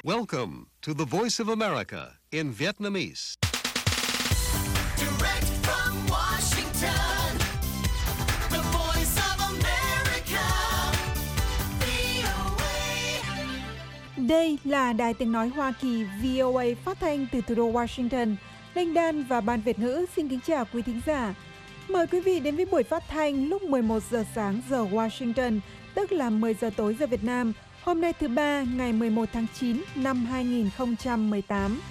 Welcome to the Voice of America in Vietnamese. Direct from Washington, the Voice of America, VOA. Đây là Đài Tiếng Nói Hoa Kỳ VOA phát thanh từ thủ đô Washington. Linh Đan và Ban Việt ngữ xin kính chào quý thính giả. Mời quý vị đến với buổi phát thanh lúc 11 giờ sáng giờ Washington, tức là 10 giờ tối giờ Việt Nam, hôm nay thứ Ba, ngày 11 tháng 9 năm 2018.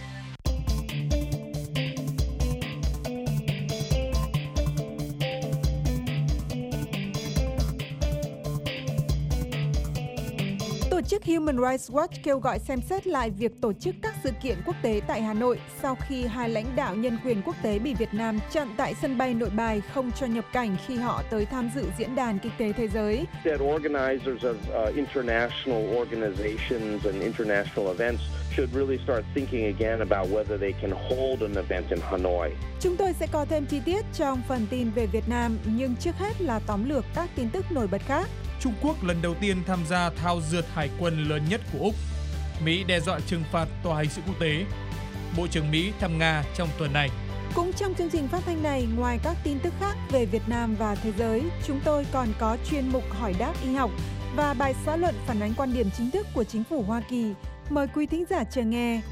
Tổ chức Human Rights Watch kêu gọi xem xét lại việc tổ chức các sự kiện quốc tế tại Hà Nội sau khi hai lãnh đạo nhân quyền quốc tế bị Việt Nam chặn tại sân bay Nội Bài không cho nhập cảnh khi họ tới tham dự diễn đàn kinh tế thế giới. Organizers of international organizations and international events should really start thinking again about whether they can hold an event in Hanoi. Chúng tôi sẽ có thêm chi tiết trong phần tin về Việt Nam, nhưng trước hết là tóm lược các tin tức nổi bật khác. Trung Quốc lần đầu tiên tham gia thao dượt hải quân lớn nhất của Úc. Mỹ đe dọa trừng phạt tòa hình sự quốc tế. Bộ trưởng Mỹ thăm Nga trong tuần này. Cũng trong chương trình phát thanh này, ngoài các tin tức khác về Việt Nam và thế giới, chúng tôi còn có chuyên mục hỏi đáp y học và bài xã luận phản ánh quan điểm chính thức của chính phủ Hoa Kỳ. Mời quý thính giả chờ nghe.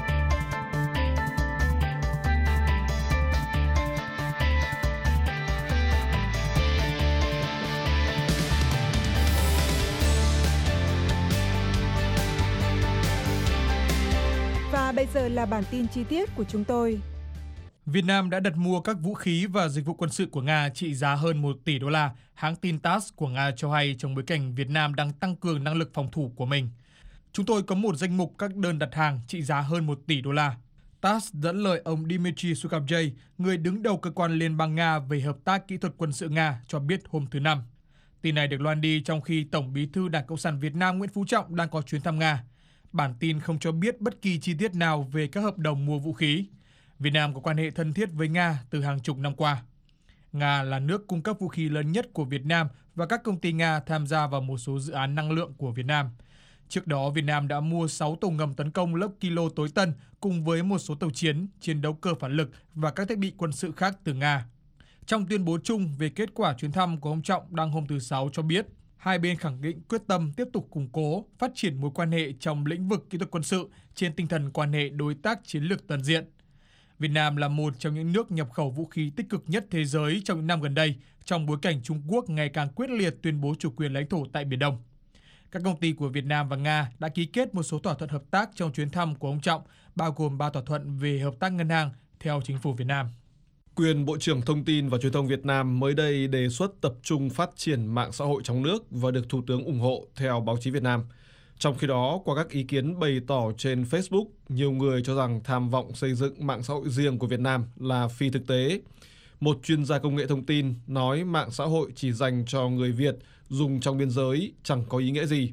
Và bây giờ là bản tin chi tiết của chúng tôi. Việt Nam đã đặt mua các vũ khí và dịch vụ quân sự của Nga trị giá hơn 1 tỷ đô la, hãng tin TASS của Nga cho hay trong bối cảnh Việt Nam đang tăng cường năng lực phòng thủ của mình. Chúng tôi có một danh mục các đơn đặt hàng trị giá hơn 1 tỷ đô la. TASS dẫn lời ông Dmitry Sukhavjay, người đứng đầu cơ quan Liên bang Nga về hợp tác kỹ thuật quân sự Nga, cho biết hôm thứ Năm. Tin này được loan đi trong khi Tổng bí thư Đảng Cộng sản Việt Nam Nguyễn Phú Trọng đang có chuyến thăm Nga. Bản tin không cho biết bất kỳ chi tiết nào về các hợp đồng mua vũ khí. Việt Nam có quan hệ thân thiết với Nga từ hàng chục năm qua. Nga là nước cung cấp vũ khí lớn nhất của Việt Nam và các công ty Nga tham gia vào một số dự án năng lượng của Việt Nam. Trước đó, Việt Nam đã mua 6 tàu ngầm tấn công lớp Kilo tối tân cùng với một số tàu chiến đấu cơ phản lực và các thiết bị quân sự khác từ Nga. Trong tuyên bố chung về kết quả chuyến thăm của ông Trọng đăng hôm thứ Sáu cho biết, hai bên khẳng định quyết tâm tiếp tục củng cố, phát triển mối quan hệ trong lĩnh vực kỹ thuật quân sự trên tinh thần quan hệ đối tác chiến lược toàn diện. Việt Nam là một trong những nước nhập khẩu vũ khí tích cực nhất thế giới trong những năm gần đây, trong bối cảnh Trung Quốc ngày càng quyết liệt tuyên bố chủ quyền lãnh thổ tại Biển Đông. Các công ty của Việt Nam và Nga đã ký kết một số thỏa thuận hợp tác trong chuyến thăm của ông Trọng, bao gồm 3 thỏa thuận về hợp tác ngân hàng theo chính phủ Việt Nam. Quyền Bộ trưởng Thông tin và Truyền thông Việt Nam mới đây đề xuất tập trung phát triển mạng xã hội trong nước và được Thủ tướng ủng hộ theo báo chí Việt Nam. Trong khi đó, qua các ý kiến bày tỏ trên Facebook, nhiều người cho rằng tham vọng xây dựng mạng xã hội riêng của Việt Nam là phi thực tế. Một chuyên gia công nghệ thông tin nói mạng xã hội chỉ dành cho người Việt dùng trong biên giới chẳng có ý nghĩa gì.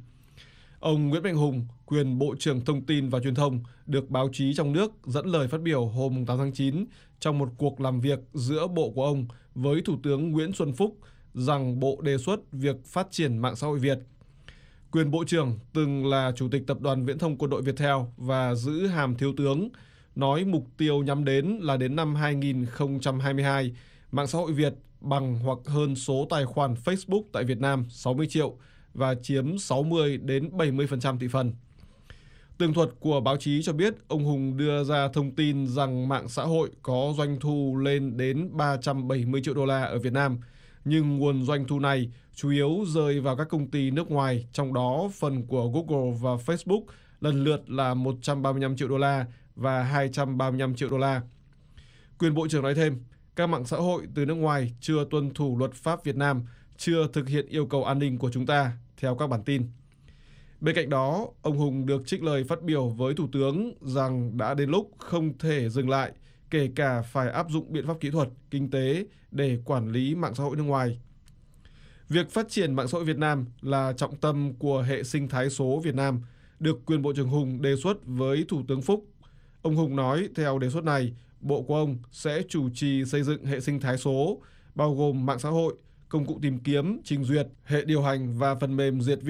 Ông Nguyễn Mạnh Hùng, quyền Bộ trưởng Thông tin và Truyền thông, được báo chí trong nước dẫn lời phát biểu hôm 8 tháng 9 trong một cuộc làm việc giữa Bộ của ông với Thủ tướng Nguyễn Xuân Phúc rằng Bộ đề xuất việc phát triển mạng xã hội Việt. Quyền Bộ trưởng từng là Chủ tịch Tập đoàn Viễn thông Quân đội Viettel và giữ hàm Thiếu tướng, nói mục tiêu nhắm đến là đến năm 2022, mạng xã hội Việt bằng hoặc hơn số tài khoản Facebook tại Việt Nam 60 triệu và chiếm 60 đến 70% thị phần. Tường thuật của báo chí cho biết ông Hùng đưa ra thông tin rằng mạng xã hội có doanh thu lên đến 370 triệu đô la ở Việt Nam, nhưng nguồn doanh thu này chủ yếu rơi vào các công ty nước ngoài, trong đó phần của Google và Facebook lần lượt là 135 triệu đô la và 235 triệu đô la. Quyền Bộ trưởng nói thêm, các mạng xã hội từ nước ngoài chưa tuân thủ luật pháp Việt Nam, chưa thực hiện yêu cầu an ninh của chúng ta, theo các bản tin. Bên cạnh đó, ông Hùng được trích lời phát biểu với Thủ tướng rằng đã đến lúc không thể dừng lại, kể cả phải áp dụng biện pháp kỹ thuật, kinh tế để quản lý mạng xã hội nước ngoài. Việc phát triển mạng xã hội Việt Nam là trọng tâm của hệ sinh thái số Việt Nam, được quyền Bộ trưởng Hùng đề xuất với Thủ tướng Phúc. Ông Hùng nói theo đề xuất này, Bộ của ông sẽ chủ trì xây dựng hệ sinh thái số, bao gồm mạng xã hội, công cụ tìm kiếm, trình duyệt, hệ điều hành và phần mềm diệt virus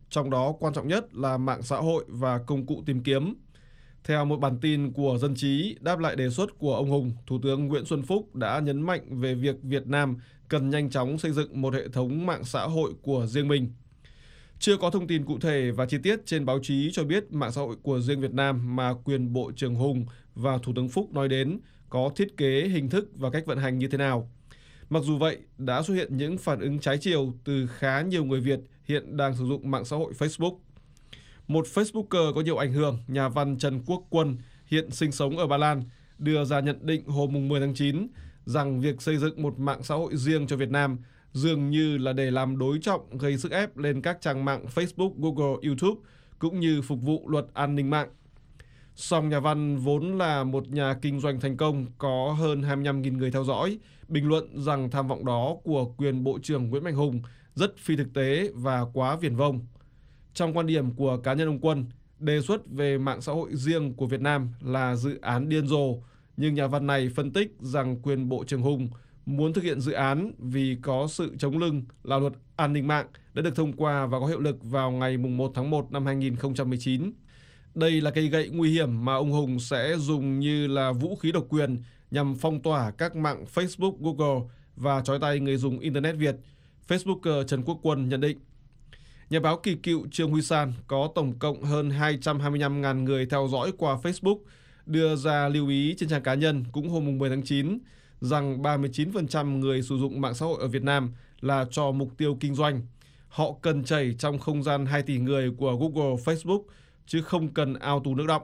trong đó quan trọng nhất là mạng xã hội và công cụ tìm kiếm. Theo một bản tin của Dân trí đáp lại đề xuất của ông Hùng, Thủ tướng Nguyễn Xuân Phúc đã nhấn mạnh về việc Việt Nam cần nhanh chóng xây dựng một hệ thống mạng xã hội của riêng mình. Chưa có thông tin cụ thể và chi tiết trên báo chí cho biết mạng xã hội của riêng Việt Nam mà quyền Bộ trưởng Hùng và Thủ tướng Phúc nói đến có thiết kế, hình thức và cách vận hành như thế nào. Mặc dù vậy, đã xuất hiện những phản ứng trái chiều từ khá nhiều người Việt hiện đang sử dụng mạng xã hội Facebook. Một Facebooker có nhiều ảnh hưởng, nhà văn Trần Quốc Quân, hiện sinh sống ở Ba Lan, đưa ra nhận định hôm 10 tháng 9 rằng việc xây dựng một mạng xã hội riêng cho Việt Nam dường như là để làm đối trọng gây sức ép lên các trang mạng Facebook, Google, YouTube, cũng như phục vụ luật an ninh mạng. Song nhà văn vốn là một nhà kinh doanh thành công có hơn 25.000 người theo dõi, bình luận rằng tham vọng đó của quyền Bộ trưởng Nguyễn Mạnh Hùng rất phi thực tế và quá viển vông. Trong quan điểm của cá nhân ông Quân, đề xuất về mạng xã hội riêng của Việt Nam là dự án điên rồ, nhưng nhà văn này phân tích rằng quyền Bộ trưởng Hùng muốn thực hiện dự án vì có sự chống lưng là luật an ninh mạng đã được thông qua và có hiệu lực vào ngày 1 tháng 1 năm 2019. Đây là cây gậy nguy hiểm mà ông Hùng sẽ dùng như là vũ khí độc quyền nhằm phong tỏa các mạng Facebook, Google và trói tay người dùng Internet Việt, Facebooker Trần Quốc Quân nhận định. Nhà báo kỳ cựu Trương Huy San có tổng cộng hơn 225.000 người theo dõi qua Facebook, đưa ra lưu ý trên trang cá nhân cũng hôm 10 tháng 9 rằng 39% người sử dụng mạng xã hội ở Việt Nam là cho mục tiêu kinh doanh. Họ cần chảy trong không gian 2 tỷ người của Google, Facebook, chứ không cần ao tù nước đọng.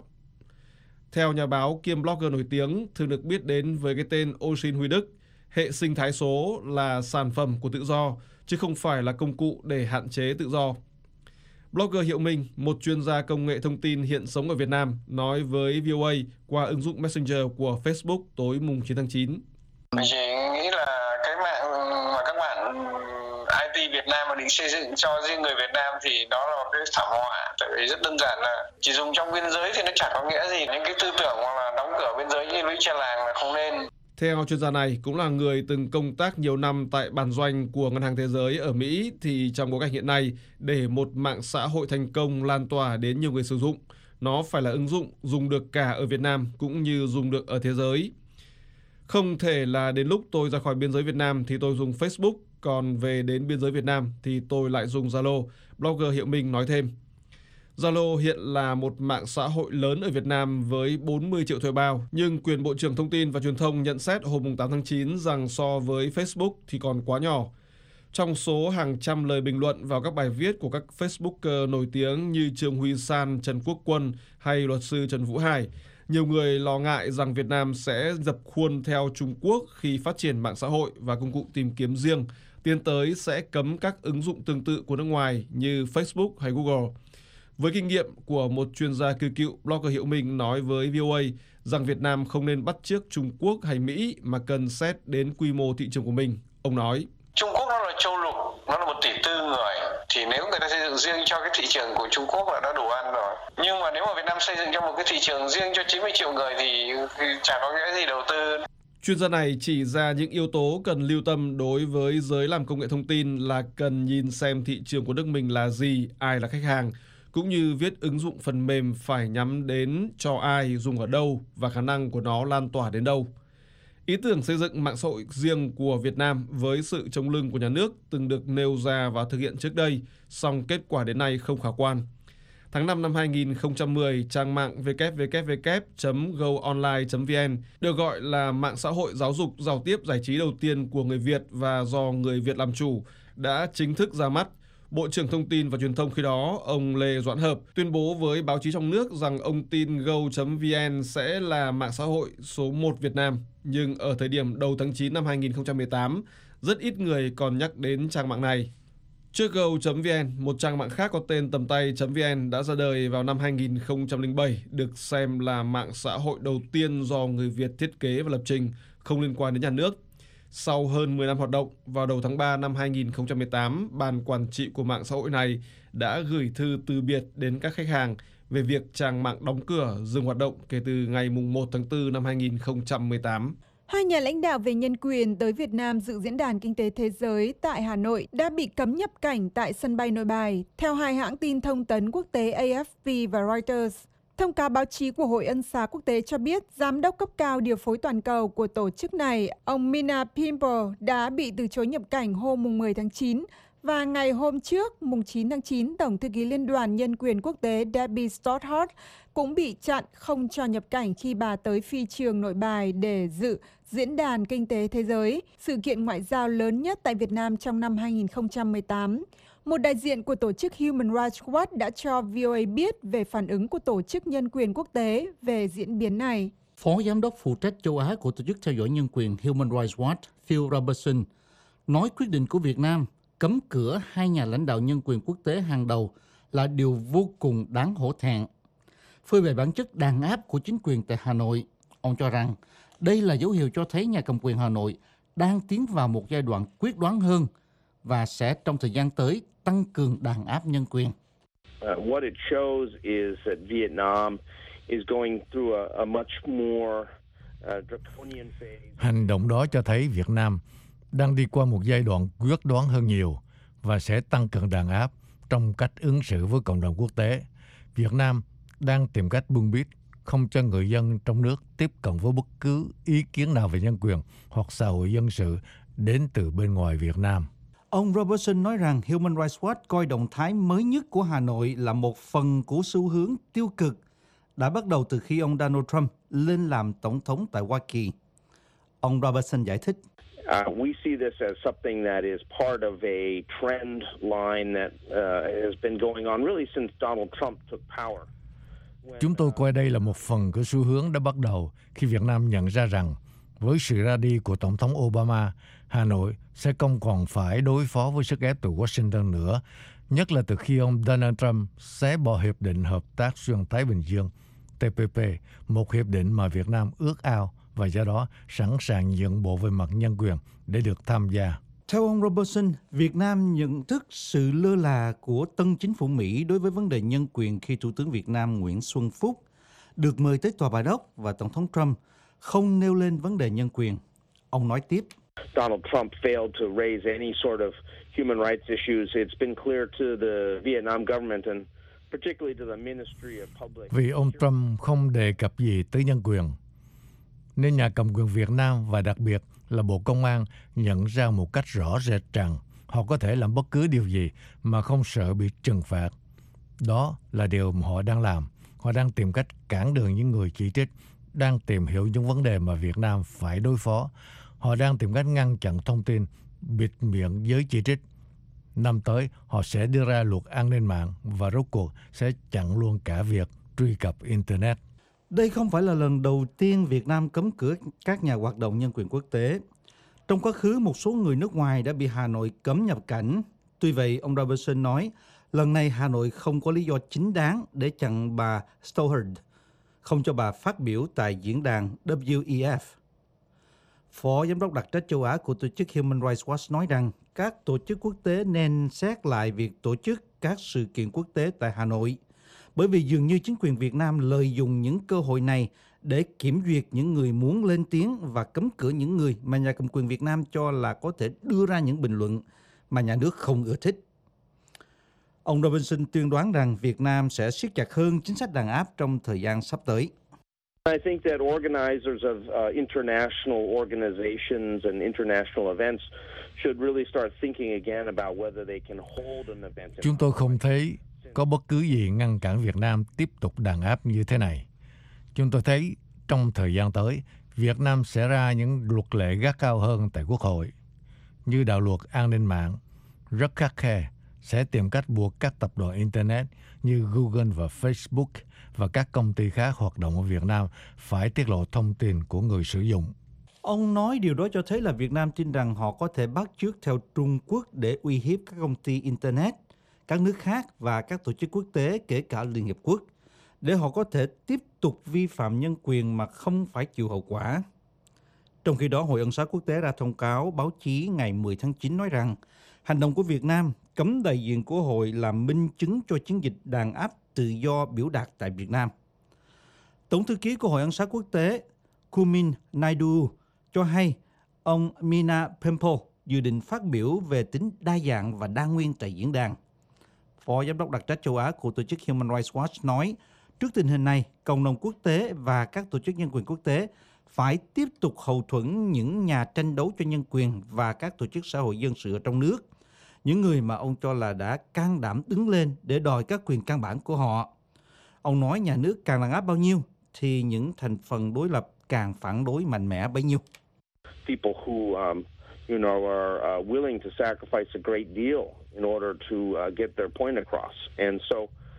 Theo nhà báo kiêm blogger nổi tiếng thường được biết đến với cái tên Osin Huy Đức, hệ sinh thái số là sản phẩm của tự do, chứ không phải là công cụ để hạn chế tự do. Blogger Hiệu Minh, một chuyên gia công nghệ thông tin hiện sống ở Việt Nam, nói với VOA qua ứng dụng Messenger của Facebook tối 9 tháng 9. Mình chỉ nghĩ là cái mạng mà các bạn IT Việt Nam mà định xây dựng cho riêng người Việt Nam thì đó là một cái thảm họa. Tại vì rất đơn giản là chỉ dùng trong biên giới thì nó chẳng có nghĩa gì. Những cái tư tưởng hoặc là đóng cửa biên giới như lũy tre làng là không nên. Theo chuyên gia này, cũng là người từng công tác nhiều năm tại bản doanh của Ngân hàng Thế giới ở Mỹ, thì trong bối cảnh hiện nay, để một mạng xã hội thành công lan tỏa đến nhiều người sử dụng, nó phải là ứng dụng dùng được cả ở Việt Nam cũng như dùng được ở thế giới. Không thể là đến lúc tôi ra khỏi biên giới Việt Nam thì tôi dùng Facebook, còn về đến biên giới Việt Nam thì tôi lại dùng Zalo, blogger Hiệu Minh nói thêm. Zalo hiện là một mạng xã hội lớn ở Việt Nam với 40 triệu thuê bao, nhưng quyền Bộ trưởng Thông tin và Truyền thông nhận xét hôm 8 tháng 9 rằng so với Facebook thì còn quá nhỏ. Trong số hàng trăm lời bình luận vào các bài viết của các Facebooker nổi tiếng như Trương Huy San, Trần Quốc Quân hay luật sư Trần Vũ Hải, nhiều người lo ngại rằng Việt Nam sẽ dập khuôn theo Trung Quốc khi phát triển mạng xã hội và công cụ tìm kiếm riêng, tiến tới sẽ cấm các ứng dụng tương tự của nước ngoài như Facebook hay Google. Với kinh nghiệm của một chuyên gia kỳ cựu, blogger Hiệu Minh nói với VOA rằng Việt Nam không nên bắt chước Trung Quốc hay Mỹ mà cần xét đến quy mô thị trường của mình. Ông nói, Trung Quốc nó là châu lục, nó là 1,4 tỷ người. Thì nếu người ta xây dựng riêng cho cái thị trường của Trung Quốc là đã đủ ăn rồi. Nhưng mà nếu mà Việt Nam xây dựng cho một cái thị trường riêng cho 90 triệu người thì chả có cái gì đầu tư. Chuyên gia này chỉ ra những yếu tố cần lưu tâm đối với giới làm công nghệ thông tin là cần nhìn xem thị trường của nước mình là gì, ai là khách hàng, cũng như viết ứng dụng phần mềm phải nhắm đến cho ai, dùng ở đâu và khả năng của nó lan tỏa đến đâu. Ý tưởng xây dựng mạng xã hội riêng của Việt Nam với sự chống lưng của nhà nước từng được nêu ra và thực hiện trước đây, song kết quả đến nay không khả quan. Tháng 5 năm 2010, trang mạng www.goonline.vn được gọi là mạng xã hội giáo dục giao tiếp giải trí đầu tiên của người Việt và do người Việt làm chủ, đã chính thức ra mắt. Bộ trưởng Thông tin và Truyền thông khi đó, ông Lê Doãn Hợp, tuyên bố với báo chí trong nước rằng ông tin go.vn sẽ là mạng xã hội số 1 Việt Nam. Nhưng ở thời điểm đầu tháng 9 năm 2018, rất ít người còn nhắc đến trang mạng này. Trước go.vn, một trang mạng khác có tên tầm tay.vn đã ra đời vào năm 2007, được xem là mạng xã hội đầu tiên do người Việt thiết kế và lập trình, không liên quan đến nhà nước. Sau hơn 10 năm hoạt động, vào đầu tháng 3 năm 2018, ban quản trị của mạng xã hội này đã gửi thư từ biệt đến các khách hàng về việc trang mạng đóng cửa, dừng hoạt động kể từ ngày 1 tháng 4 năm 2018. Hai nhà lãnh đạo về nhân quyền tới Việt Nam dự Diễn đàn Kinh tế Thế giới tại Hà Nội đã bị cấm nhập cảnh tại sân bay Nội Bài, theo hai hãng tin thông tấn quốc tế AFP và Reuters. Thông cáo báo chí của Hội Ân xá Quốc tế cho biết, Giám đốc cấp cao điều phối toàn cầu của tổ chức này, ông Mina Pimple, đã bị từ chối nhập cảnh hôm 10 tháng 9, và ngày hôm trước, mùng 9 tháng 9, Tổng thư ký Liên đoàn Nhân quyền Quốc tế Debbie Stothard cũng bị chặn không cho nhập cảnh khi bà tới phi trường Nội Bài để dự Diễn đàn Kinh tế Thế giới, sự kiện ngoại giao lớn nhất tại Việt Nam trong năm 2018. Một đại diện của tổ chức Human Rights Watch đã cho VOA biết về phản ứng của Tổ chức Nhân quyền Quốc tế về diễn biến này. Phó Giám đốc phụ trách châu Á của Tổ chức theo dõi nhân quyền Human Rights Watch, Phil Robertson, nói quyết định của Việt Nam cấm cửa hai nhà lãnh đạo nhân quyền quốc tế hàng đầu là điều vô cùng đáng hổ thẹn. Phơi bày bản chất đàn áp của chính quyền tại Hà Nội, ông cho rằng đây là dấu hiệu cho thấy nhà cầm quyền Hà Nội đang tiến vào một giai đoạn quyết đoán hơn và sẽ trong thời gian tới tăng cường đàn áp nhân quyền. What it shows is that Vietnam is going through a much more draconian phase. Hành động đó cho thấy Việt Nam đang đi qua một giai đoạn quyết đoán hơn nhiều và sẽ tăng cường đàn áp trong cách ứng xử với cộng đồng quốc tế. Việt Nam đang tìm cách bưng bít, không cho người dân trong nước tiếp cận với bất cứ ý kiến nào về nhân quyền hoặc xã hội dân sự đến từ bên ngoài Việt Nam. Ông Robertson nói rằng Human Rights Watch coi động thái mới nhất của Hà Nội là một phần của xu hướng tiêu cực đã bắt đầu từ khi ông Donald Trump lên làm tổng thống tại Hoa Kỳ. Ông Robertson giải thích. We see this as something that is part of a trend line that has been going on really since Donald Trump took power. Chúng tôi coi đây là một phần của xu hướng đã bắt đầu khi Việt Nam nhận ra rằng với sự ra đi của Tổng thống Obama, Hà Nội sẽ không còn phải đối phó với sức ép từ Washington nữa, nhất là từ khi ông Donald Trump xé bỏ Hiệp định Hợp tác Xuyên Thái Bình Dương, TPP, một hiệp định mà Việt Nam ước ao và do đó sẵn sàng nhượng bộ về mặt nhân quyền để được tham gia. Theo ông Robertson, Việt Nam nhận thức sự lơ là của tân chính phủ Mỹ đối với vấn đề nhân quyền khi Thủ tướng Việt Nam Nguyễn Xuân Phúc được mời tới Tòa Bạch Ốc và Tổng thống Trump không nêu lên vấn đề nhân quyền. Ông nói tiếp. Donald Trump failed to raise any sort of human rights issues. It's been clear to the Vietnam government and particularly to the Ministry of Public. Vì ông Trump không đề cập gì tới nhân quyền, nên nhà cầm quyền Việt Nam và đặc biệt là Bộ Công an nhận ra một cách rõ rệt rằng họ có thể làm bất cứ điều gì mà không sợ bị trừng phạt. Đó là điều mà họ đang làm. Họ đang tìm cách cản đường những người chỉ trích, đang tìm hiểu những vấn đề mà Việt Nam phải đối phó. Họ đang tìm cách ngăn chặn thông tin, bịt miệng giới chỉ trích. Năm tới, họ sẽ đưa ra luật an ninh mạng và rốt cuộc sẽ chặn luôn cả việc truy cập Internet. Đây không phải là lần đầu tiên Việt Nam cấm cửa các nhà hoạt động nhân quyền quốc tế. Trong quá khứ, một số người nước ngoài đã bị Hà Nội cấm nhập cảnh. Tuy vậy, ông Robertson nói, lần này Hà Nội không có lý do chính đáng để chặn bà Stothard, không cho bà phát biểu tại diễn đàn WEF. Phó Giám đốc đặc trách châu Á của tổ chức Human Rights Watch nói rằng các tổ chức quốc tế nên xét lại việc tổ chức các sự kiện quốc tế tại Hà Nội, bởi vì dường như chính quyền Việt Nam lợi dụng những cơ hội này để kiểm duyệt những người muốn lên tiếng và cấm cửa những người mà nhà cầm quyền Việt Nam cho là có thể đưa ra những bình luận mà nhà nước không ưa thích. Ông Robinson tuyên đoán rằng Việt Nam sẽ siết chặt hơn chính sách đàn áp trong thời gian sắp tới. I think that organizers of international organizations and international events should really start thinking again about whether they can hold an event. Chúng tôi không thấy có bất cứ gì ngăn cản Việt Nam tiếp tục đàn áp như thế này. Chúng tôi thấy trong thời gian tới, Việt Nam sẽ ra những luật lệ gắt cao hơn tại Quốc hội, như đạo luật an ninh mạng, rất khắt khe, sẽ tìm cách buộc các tập đoàn Internet như Google và Facebook và các công ty khác hoạt động ở Việt Nam phải tiết lộ thông tin của người sử dụng. Ông nói điều đó cho thấy là Việt Nam tin rằng họ có thể bắt chước theo Trung Quốc để uy hiếp các công ty Internet, các nước khác và các tổ chức quốc tế kể cả Liên Hiệp Quốc, để họ có thể tiếp tục vi phạm nhân quyền mà không phải chịu hậu quả. Trong khi đó, Hội Ân xá Quốc tế ra thông cáo báo chí ngày 10 tháng 9 nói rằng hành động của Việt Nam cấm đại diện của hội là minh chứng cho chiến dịch đàn áp tự do biểu đạt tại Việt Nam. Tổng thư ký của Hội Ân xá Quốc tế Kumin Naidu cho hay ông Mina Pempo dự định phát biểu về tính đa dạng và đa nguyên tại diễn đàn. Phó Giám đốc đặc trách châu Á của tổ chức Human Rights Watch nói, trước tình hình này, cộng đồng quốc tế và các tổ chức nhân quyền quốc tế phải tiếp tục hậu thuẫn những nhà tranh đấu cho nhân quyền và các tổ chức xã hội dân sự ở trong nước, những người mà ông cho là đã can đảm đứng lên để đòi các quyền căn bản của họ. Ông nói nhà nước càng đàn áp bao nhiêu, thì những thành phần đối lập càng phản đối mạnh mẽ bấy nhiêu. People who, are willing to sacrifice a great deal in order to get their point across. And so,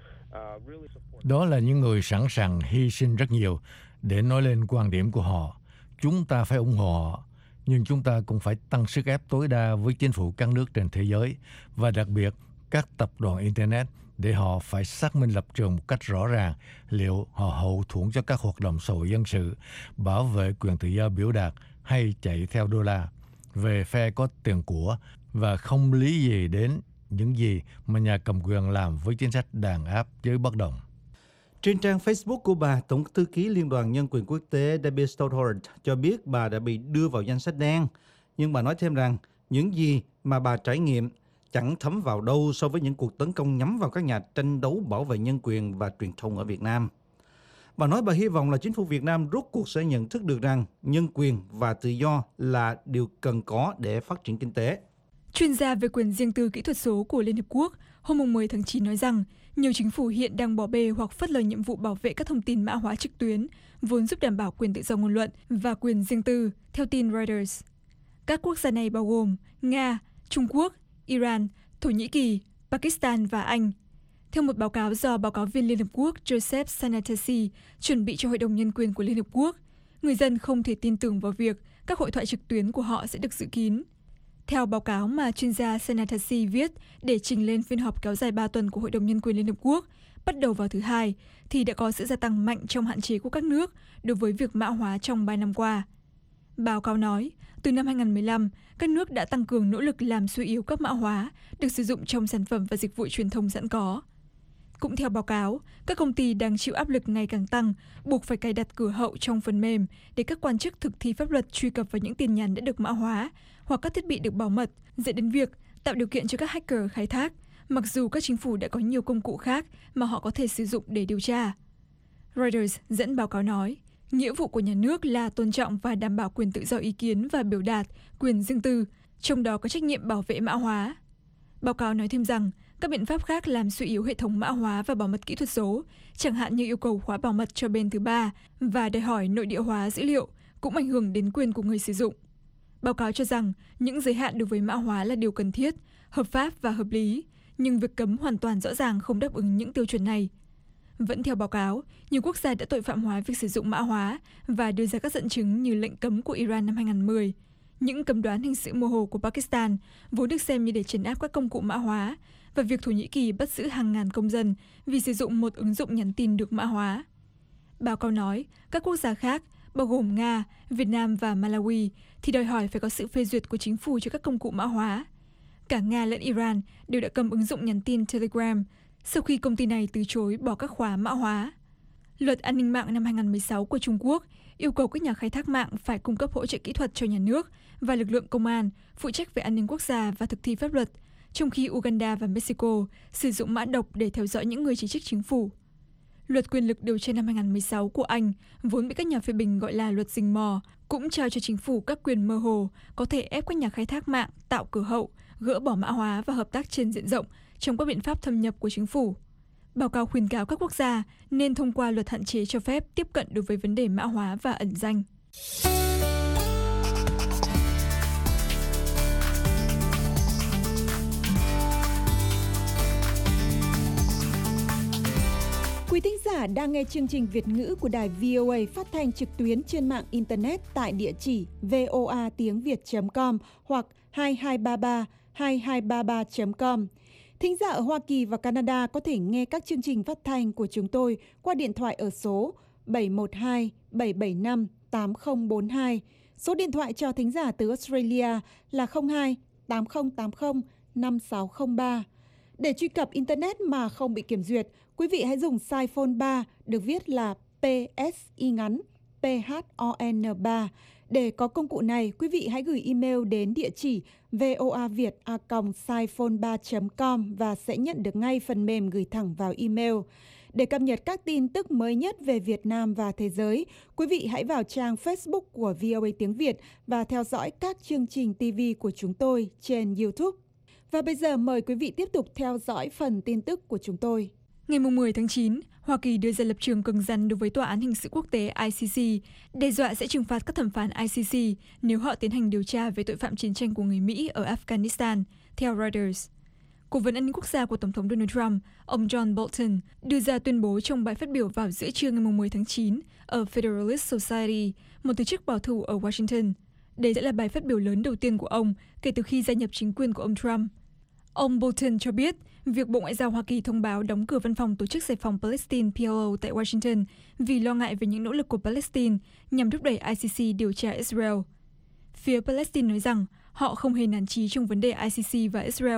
really support... Đó là những người sẵn sàng hy sinh rất nhiều để nói lên quan điểm của họ. Chúng ta phải ủng hộ họ, nhưng chúng ta cũng phải tăng sức ép tối đa với chính phủ các nước trên thế giới và đặc biệt các tập đoàn Internet để họ phải xác minh lập trường một cách rõ ràng liệu họ hậu thuẫn cho các hoạt động xã hội dân sự, bảo vệ quyền tự do biểu đạt hay chạy theo đô la, về phe có tiền của và không lý gì đến những gì mà nhà cầm quyền làm với chính sách đàn áp giới bất đồng. Trên trang Facebook của bà, Tổng thư ký Liên đoàn Nhân quyền Quốc tế Debbie Stothard cho biết bà đã bị đưa vào danh sách đen, nhưng bà nói thêm rằng những gì mà bà trải nghiệm chẳng thấm vào đâu so với những cuộc tấn công nhắm vào các nhà tranh đấu bảo vệ nhân quyền và truyền thông ở Việt Nam. Bà nói bà hy vọng là chính phủ Việt Nam rốt cuộc sẽ nhận thức được rằng nhân quyền và tự do là điều cần có để phát triển kinh tế. Chuyên gia về quyền riêng tư kỹ thuật số của Liên Hợp Quốc hôm 10 tháng 9 nói rằng nhiều chính phủ hiện đang bỏ bê hoặc phớt lờ nhiệm vụ bảo vệ các thông tin mã hóa trực tuyến, vốn giúp đảm bảo quyền tự do ngôn luận và quyền riêng tư, theo tin Reuters. Các quốc gia này bao gồm Nga, Trung Quốc, Iran, Thổ Nhĩ Kỳ, Pakistan và Anh. Theo một báo cáo do báo cáo viên Liên Hợp Quốc Joseph Sanatasi chuẩn bị cho Hội đồng Nhân quyền của Liên Hợp Quốc, người dân không thể tin tưởng vào việc các hội thoại trực tuyến của họ sẽ được giữ kín. Theo báo cáo mà chuyên gia Sanatasi viết để trình lên phiên họp kéo dài 3 tuần của Hội đồng Nhân quyền Liên Hợp Quốc, bắt đầu vào thứ Hai, thì đã có sự gia tăng mạnh trong hạn chế của các nước đối với việc mã hóa trong 3 năm qua. Báo cáo nói, từ năm 2015, các nước đã tăng cường nỗ lực làm suy yếu các mã hóa được sử dụng trong sản phẩm và dịch vụ truyền thông sẵn có. Cũng theo báo cáo, các công ty đang chịu áp lực ngày càng tăng, buộc phải cài đặt cửa hậu trong phần mềm để các quan chức thực thi pháp luật truy cập vào những tin nhắn đã được mã hóa hoặc các thiết bị được bảo mật, dẫn đến việc tạo điều kiện cho các hacker khai thác, mặc dù các chính phủ đã có nhiều công cụ khác mà họ có thể sử dụng để điều tra. Reuters dẫn báo cáo nói, nghĩa vụ của nhà nước là tôn trọng và đảm bảo quyền tự do ý kiến và biểu đạt, quyền riêng tư, trong đó có trách nhiệm bảo vệ mã hóa. Báo cáo nói thêm rằng, các biện pháp khác làm suy yếu hệ thống mã hóa và bảo mật kỹ thuật số, chẳng hạn như yêu cầu khóa bảo mật cho bên thứ ba và đòi hỏi nội địa hóa dữ liệu, cũng ảnh hưởng đến quyền của người sử dụng. Báo cáo cho rằng, những giới hạn đối với mã hóa là điều cần thiết, hợp pháp và hợp lý, nhưng việc cấm hoàn toàn rõ ràng không đáp ứng những tiêu chuẩn này. Vẫn theo báo cáo, nhiều quốc gia đã tội phạm hóa việc sử dụng mã hóa và đưa ra các dẫn chứng như lệnh cấm của Iran năm 2010, những cấm đoán hình sự mơ hồ của Pakistan vốn được xem như để trấn áp các công cụ mã hóa, và việc Thổ Nhĩ Kỳ bắt giữ hàng ngàn công dân vì sử dụng một ứng dụng nhắn tin được mã hóa. Báo cáo nói, các quốc gia khác, bao gồm Nga, Việt Nam và Malawi, thì đòi hỏi phải có sự phê duyệt của chính phủ cho các công cụ mã hóa. Cả Nga lẫn Iran đều đã cấm ứng dụng nhắn tin Telegram sau khi công ty này từ chối bỏ các khóa mã hóa. Luật an ninh mạng năm 2016 của Trung Quốc yêu cầu các nhà khai thác mạng phải cung cấp hỗ trợ kỹ thuật cho nhà nước và lực lượng công an phụ trách về an ninh quốc gia và thực thi pháp luật, trong khi Uganda và Mexico sử dụng mã độc để theo dõi những người chỉ trích chính phủ. Luật quyền lực điều tra năm 2016 của Anh, vốn bị các nhà phê bình gọi là luật rình mò, cũng trao cho chính phủ các quyền mơ hồ có thể ép các nhà khai thác mạng tạo cửa hậu, gỡ bỏ mã hóa và hợp tác trên diện rộng trong các biện pháp thâm nhập của chính phủ. Báo cáo khuyến cáo các quốc gia nên thông qua luật hạn chế cho phép tiếp cận đối với vấn đề mã hóa và ẩn danh. Quý thính giả đang nghe chương trình Việt ngữ của đài VOA phát thanh trực tuyến trên mạng Internet tại địa chỉ voatiengviet.com hoặc 2233 Thính giả ở Hoa Kỳ và Canada có thể nghe các chương trình phát thanh của chúng tôi qua điện thoại ở số 712-775-8042. Số điện thoại cho thính giả từ Australia là 02-8080-5603. Để truy cập Internet mà không bị kiểm duyệt, quý vị hãy dùng size phone 3 được viết là PSY ngắn PHON3 Để có công cụ này, quý vị hãy gửi email đến địa chỉ voaviet@saiphone3.com và sẽ nhận được ngay phần mềm gửi thẳng vào email. Để cập nhật các tin tức mới nhất về Việt Nam và thế giới, quý vị hãy vào trang Facebook của VOA tiếng Việt và theo dõi các chương trình TV của chúng tôi trên YouTube. Và bây giờ mời quý vị tiếp tục theo dõi phần tin tức của chúng tôi. Ngày 10 tháng 9, Hoa Kỳ đưa ra lập trường cứng rắn đối với Tòa án Hình sự Quốc tế ICC, đe dọa sẽ trừng phạt các thẩm phán ICC nếu họ tiến hành điều tra về tội phạm chiến tranh của người Mỹ ở Afghanistan, theo Reuters. Cố vấn an ninh quốc gia của Tổng thống Donald Trump, ông John Bolton, đưa ra tuyên bố trong bài phát biểu vào giữa trưa ngày 10 tháng 9 ở Federalist Society, một tổ chức bảo thủ ở Washington. Đây sẽ là bài phát biểu lớn đầu tiên của ông kể từ khi gia nhập chính quyền của ông Trump. Ông Bolton cho biết, việc Bộ Ngoại giao Hoa Kỳ thông báo đóng cửa văn phòng Tổ chức Giải phóng Palestine PLO tại Washington vì lo ngại về những nỗ lực của Palestine nhằm thúc đẩy ICC điều tra Israel. Phía Palestine nói rằng họ không hề nản chí trong vấn đề ICC và Israel.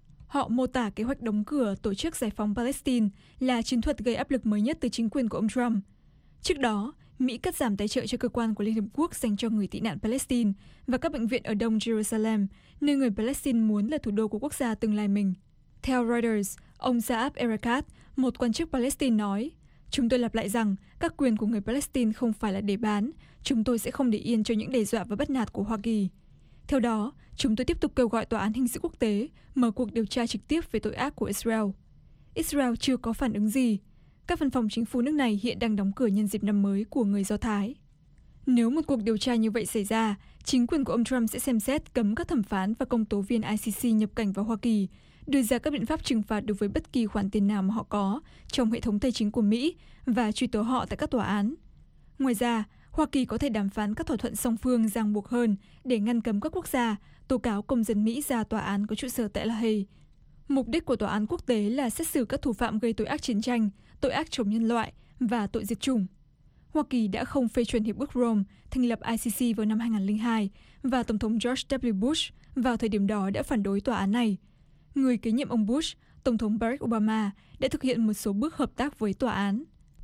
Họ mô tả kế hoạch đóng cửa Tổ chức Giải phóng Palestine là chiến thuật gây áp lực mới nhất từ chính quyền của ông Trump. Trước đó, Mỹ cắt giảm tài trợ cho cơ quan của Liên Hợp Quốc dành cho người tị nạn Palestine và các bệnh viện ở Đông Jerusalem, nơi người Palestine muốn là thủ đô của quốc gia tương lai mình. Theo Reuters, ông Saab Erekat, một quan chức Palestine nói, chúng tôi lặp lại rằng các quyền của người Palestine không phải là để bán, chúng tôi sẽ không để yên cho những đe dọa và bắt nạt của Hoa Kỳ. Theo đó, chúng tôi tiếp tục kêu gọi Tòa án Hình sự Quốc tế mở cuộc điều tra trực tiếp về tội ác của Israel. Israel chưa có phản ứng gì. Các văn phòng chính phủ nước này hiện đang đóng cửa nhân dịp năm mới của người Do Thái. Nếu một cuộc điều tra như vậy xảy ra, chính quyền của ông Trump sẽ xem xét cấm các thẩm phán và công tố viên ICC nhập cảnh vào Hoa Kỳ, đưa ra các biện pháp trừng phạt đối với bất kỳ khoản tiền nào mà họ có trong hệ thống tài chính của Mỹ và truy tố họ tại các tòa án. Ngoài ra, Hoa Kỳ có thể đàm phán các thỏa thuận song phương ràng buộc hơn để ngăn cấm các quốc gia tố cáo công dân Mỹ ra tòa án có trụ sở tại La Hay. Mục đích của tòa án quốc tế là xét xử các thủ phạm gây tội ác chiến tranh, tội ác chống nhân loại và tội diệt chủng. Hoa Kỳ đã không phê chuẩn Hiệp ước Rome thành lập ICC vào năm 2002 và Tổng thống George W. Bush vào thời điểm đó đã phản đối tòa án này. Người kế nhiệm ông Bush, Tổng thống Barack Obama, đã thực hiện một số bước hợp tác với tòa án.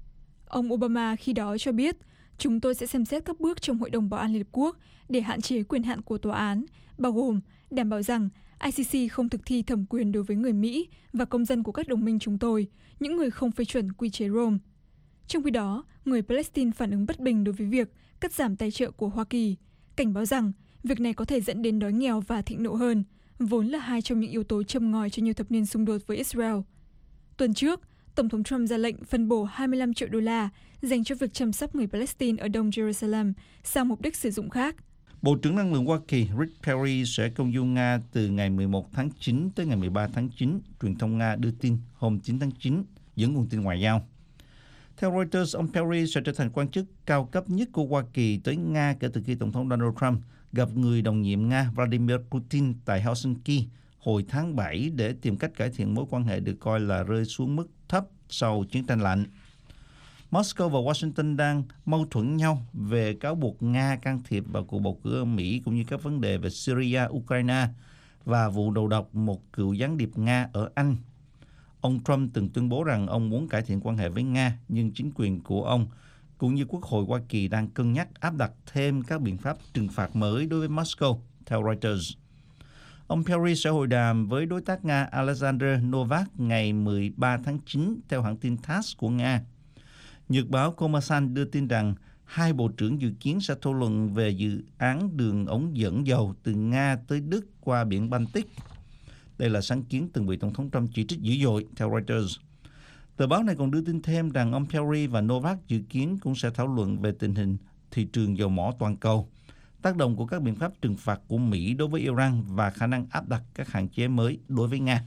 Ông Obama khi đó cho biết, chúng tôi sẽ xem xét các bước trong Hội đồng Bảo an Liên Hợp Quốc để hạn chế quyền hạn của tòa án, bao gồm đảm bảo rằng ICC không thực thi thẩm quyền đối với người Mỹ và công dân của các đồng minh chúng tôi, những người không phê chuẩn quy chế Rome. Trong khi đó, người Palestine phản ứng bất bình đối với việc cắt giảm tài trợ của Hoa Kỳ, cảnh báo rằng việc này có thể dẫn đến đói nghèo và thịnh nộ hơn, vốn là hai trong những yếu tố châm ngòi cho nhiều thập niên xung đột với Israel. Tuần trước, Tổng thống Trump ra lệnh phân bổ 25 triệu đô la dành cho việc chăm sóc người Palestine ở Đông Jerusalem sang mục đích sử dụng khác. Bộ trưởng Năng lượng Hoa Kỳ Rick Perry sẽ công du Nga từ ngày 11 tháng 9 tới ngày 13 tháng 9, truyền thông Nga đưa tin hôm 9 tháng 9, dẫn nguồn tin ngoại giao. Theo Reuters, ông Perry sẽ trở thành quan chức cao cấp nhất của Hoa Kỳ tới Nga kể từ khi Tổng thống Donald Trump gặp người đồng nhiệm Nga Vladimir Putin tại Helsinki hồi tháng 7 để tìm cách cải thiện mối quan hệ được coi là rơi xuống mức thấp sau chiến tranh lạnh. Moscow và Washington đang mâu thuẫn nhau về cáo buộc Nga can thiệp vào cuộc bầu cử ở Mỹ cũng như các vấn đề về Syria, Ukraine và vụ đầu độc một cựu gián điệp Nga ở Anh. Ông Trump từng tuyên bố rằng ông muốn cải thiện quan hệ với Nga, nhưng chính quyền của ông cũng như Quốc hội Hoa Kỳ đang cân nhắc áp đặt thêm các biện pháp trừng phạt mới đối với Moscow, theo Reuters. Ông Perry sẽ hội đàm với đối tác Nga Alexander Novak ngày 13 tháng 9, theo hãng tin TASS của Nga. Nhật báo Kommersant đưa tin rằng hai bộ trưởng dự kiến sẽ thảo luận về dự án đường ống dẫn dầu từ Nga tới Đức qua biển Baltic. Đây là sáng kiến từng bị Tổng thống Trump chỉ trích dữ dội, theo Reuters. Tờ báo này còn đưa tin thêm rằng ông Perry và Novak dự kiến cũng sẽ thảo luận về tình hình thị trường dầu mỏ toàn cầu, tác động của các biện pháp trừng phạt của Mỹ đối với Iran và khả năng áp đặt các hạn chế mới đối với Nga.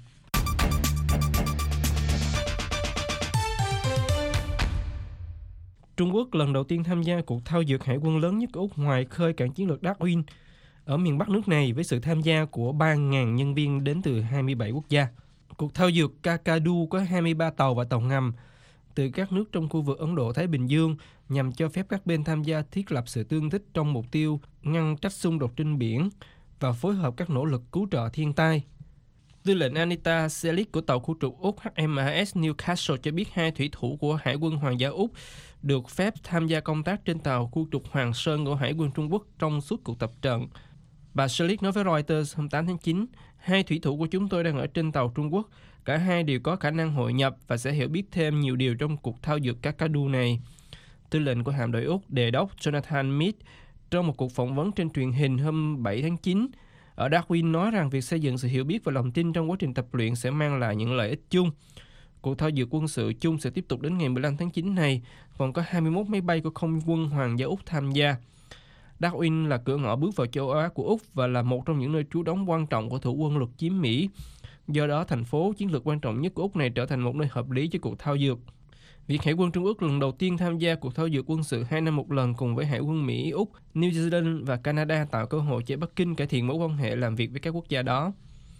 Trung Quốc lần đầu tiên tham gia cuộc thao dượt hải quân lớn nhất của Úc ngoài khơi cảng chiến lược Darwin ở miền Bắc nước này với sự tham gia của 3.000 nhân viên đến từ 27 quốc gia. Cuộc thao dượt Kakadu có 23 tàu và tàu ngầm từ các nước trong khu vực Ấn Độ-Thái Bình Dương nhằm cho phép các bên tham gia thiết lập sự tương thích trong mục tiêu ngăn trách xung đột trên biển và phối hợp các nỗ lực cứu trợ thiên tai. Tư lệnh Anita Selig của tàu khu trục Úc HMAS Newcastle cho biết 2 thủy thủ của Hải quân Hoàng gia Úc được phép tham gia công tác trên tàu khu trục Hoàng Sơn của Hải quân Trung Quốc trong suốt cuộc tập trận. Bà Selig nói với Reuters hôm 8 tháng 9, 2 thủy thủ của chúng tôi đang ở trên tàu Trung Quốc. Cả hai đều có khả năng hội nhập và sẽ hiểu biết thêm nhiều điều trong cuộc thao dượt Kakadu này. Tư lệnh của hạm đội Úc, đề đốc Jonathan Meade, trong một cuộc phỏng vấn trên truyền hình hôm 7 tháng 9, ở Darwin nói rằng việc xây dựng sự hiểu biết và lòng tin trong quá trình tập luyện sẽ mang lại những lợi ích chung. Cuộc thao dượt quân sự chung sẽ tiếp tục đến ngày 15 tháng 9 này, còn có 21 máy bay của không quân Hoàng gia Úc tham gia. Darwin là cửa ngõ bước vào châu Á của Úc và là một trong những nơi trú đóng quan trọng của thủ quân lục chiếm Mỹ. Do đó, thành phố chiến lược quan trọng nhất của Úc này trở thành một nơi hợp lý cho cuộc thao dượt. Việc Hải quân Trung Quốc lần đầu tiên tham gia cuộc thao dượt quân sự 2 năm một lần cùng với Hải quân Mỹ, Úc, New Zealand và Canada tạo cơ hội cho Bắc Kinh cải thiện mối quan hệ làm việc với các quốc gia đó.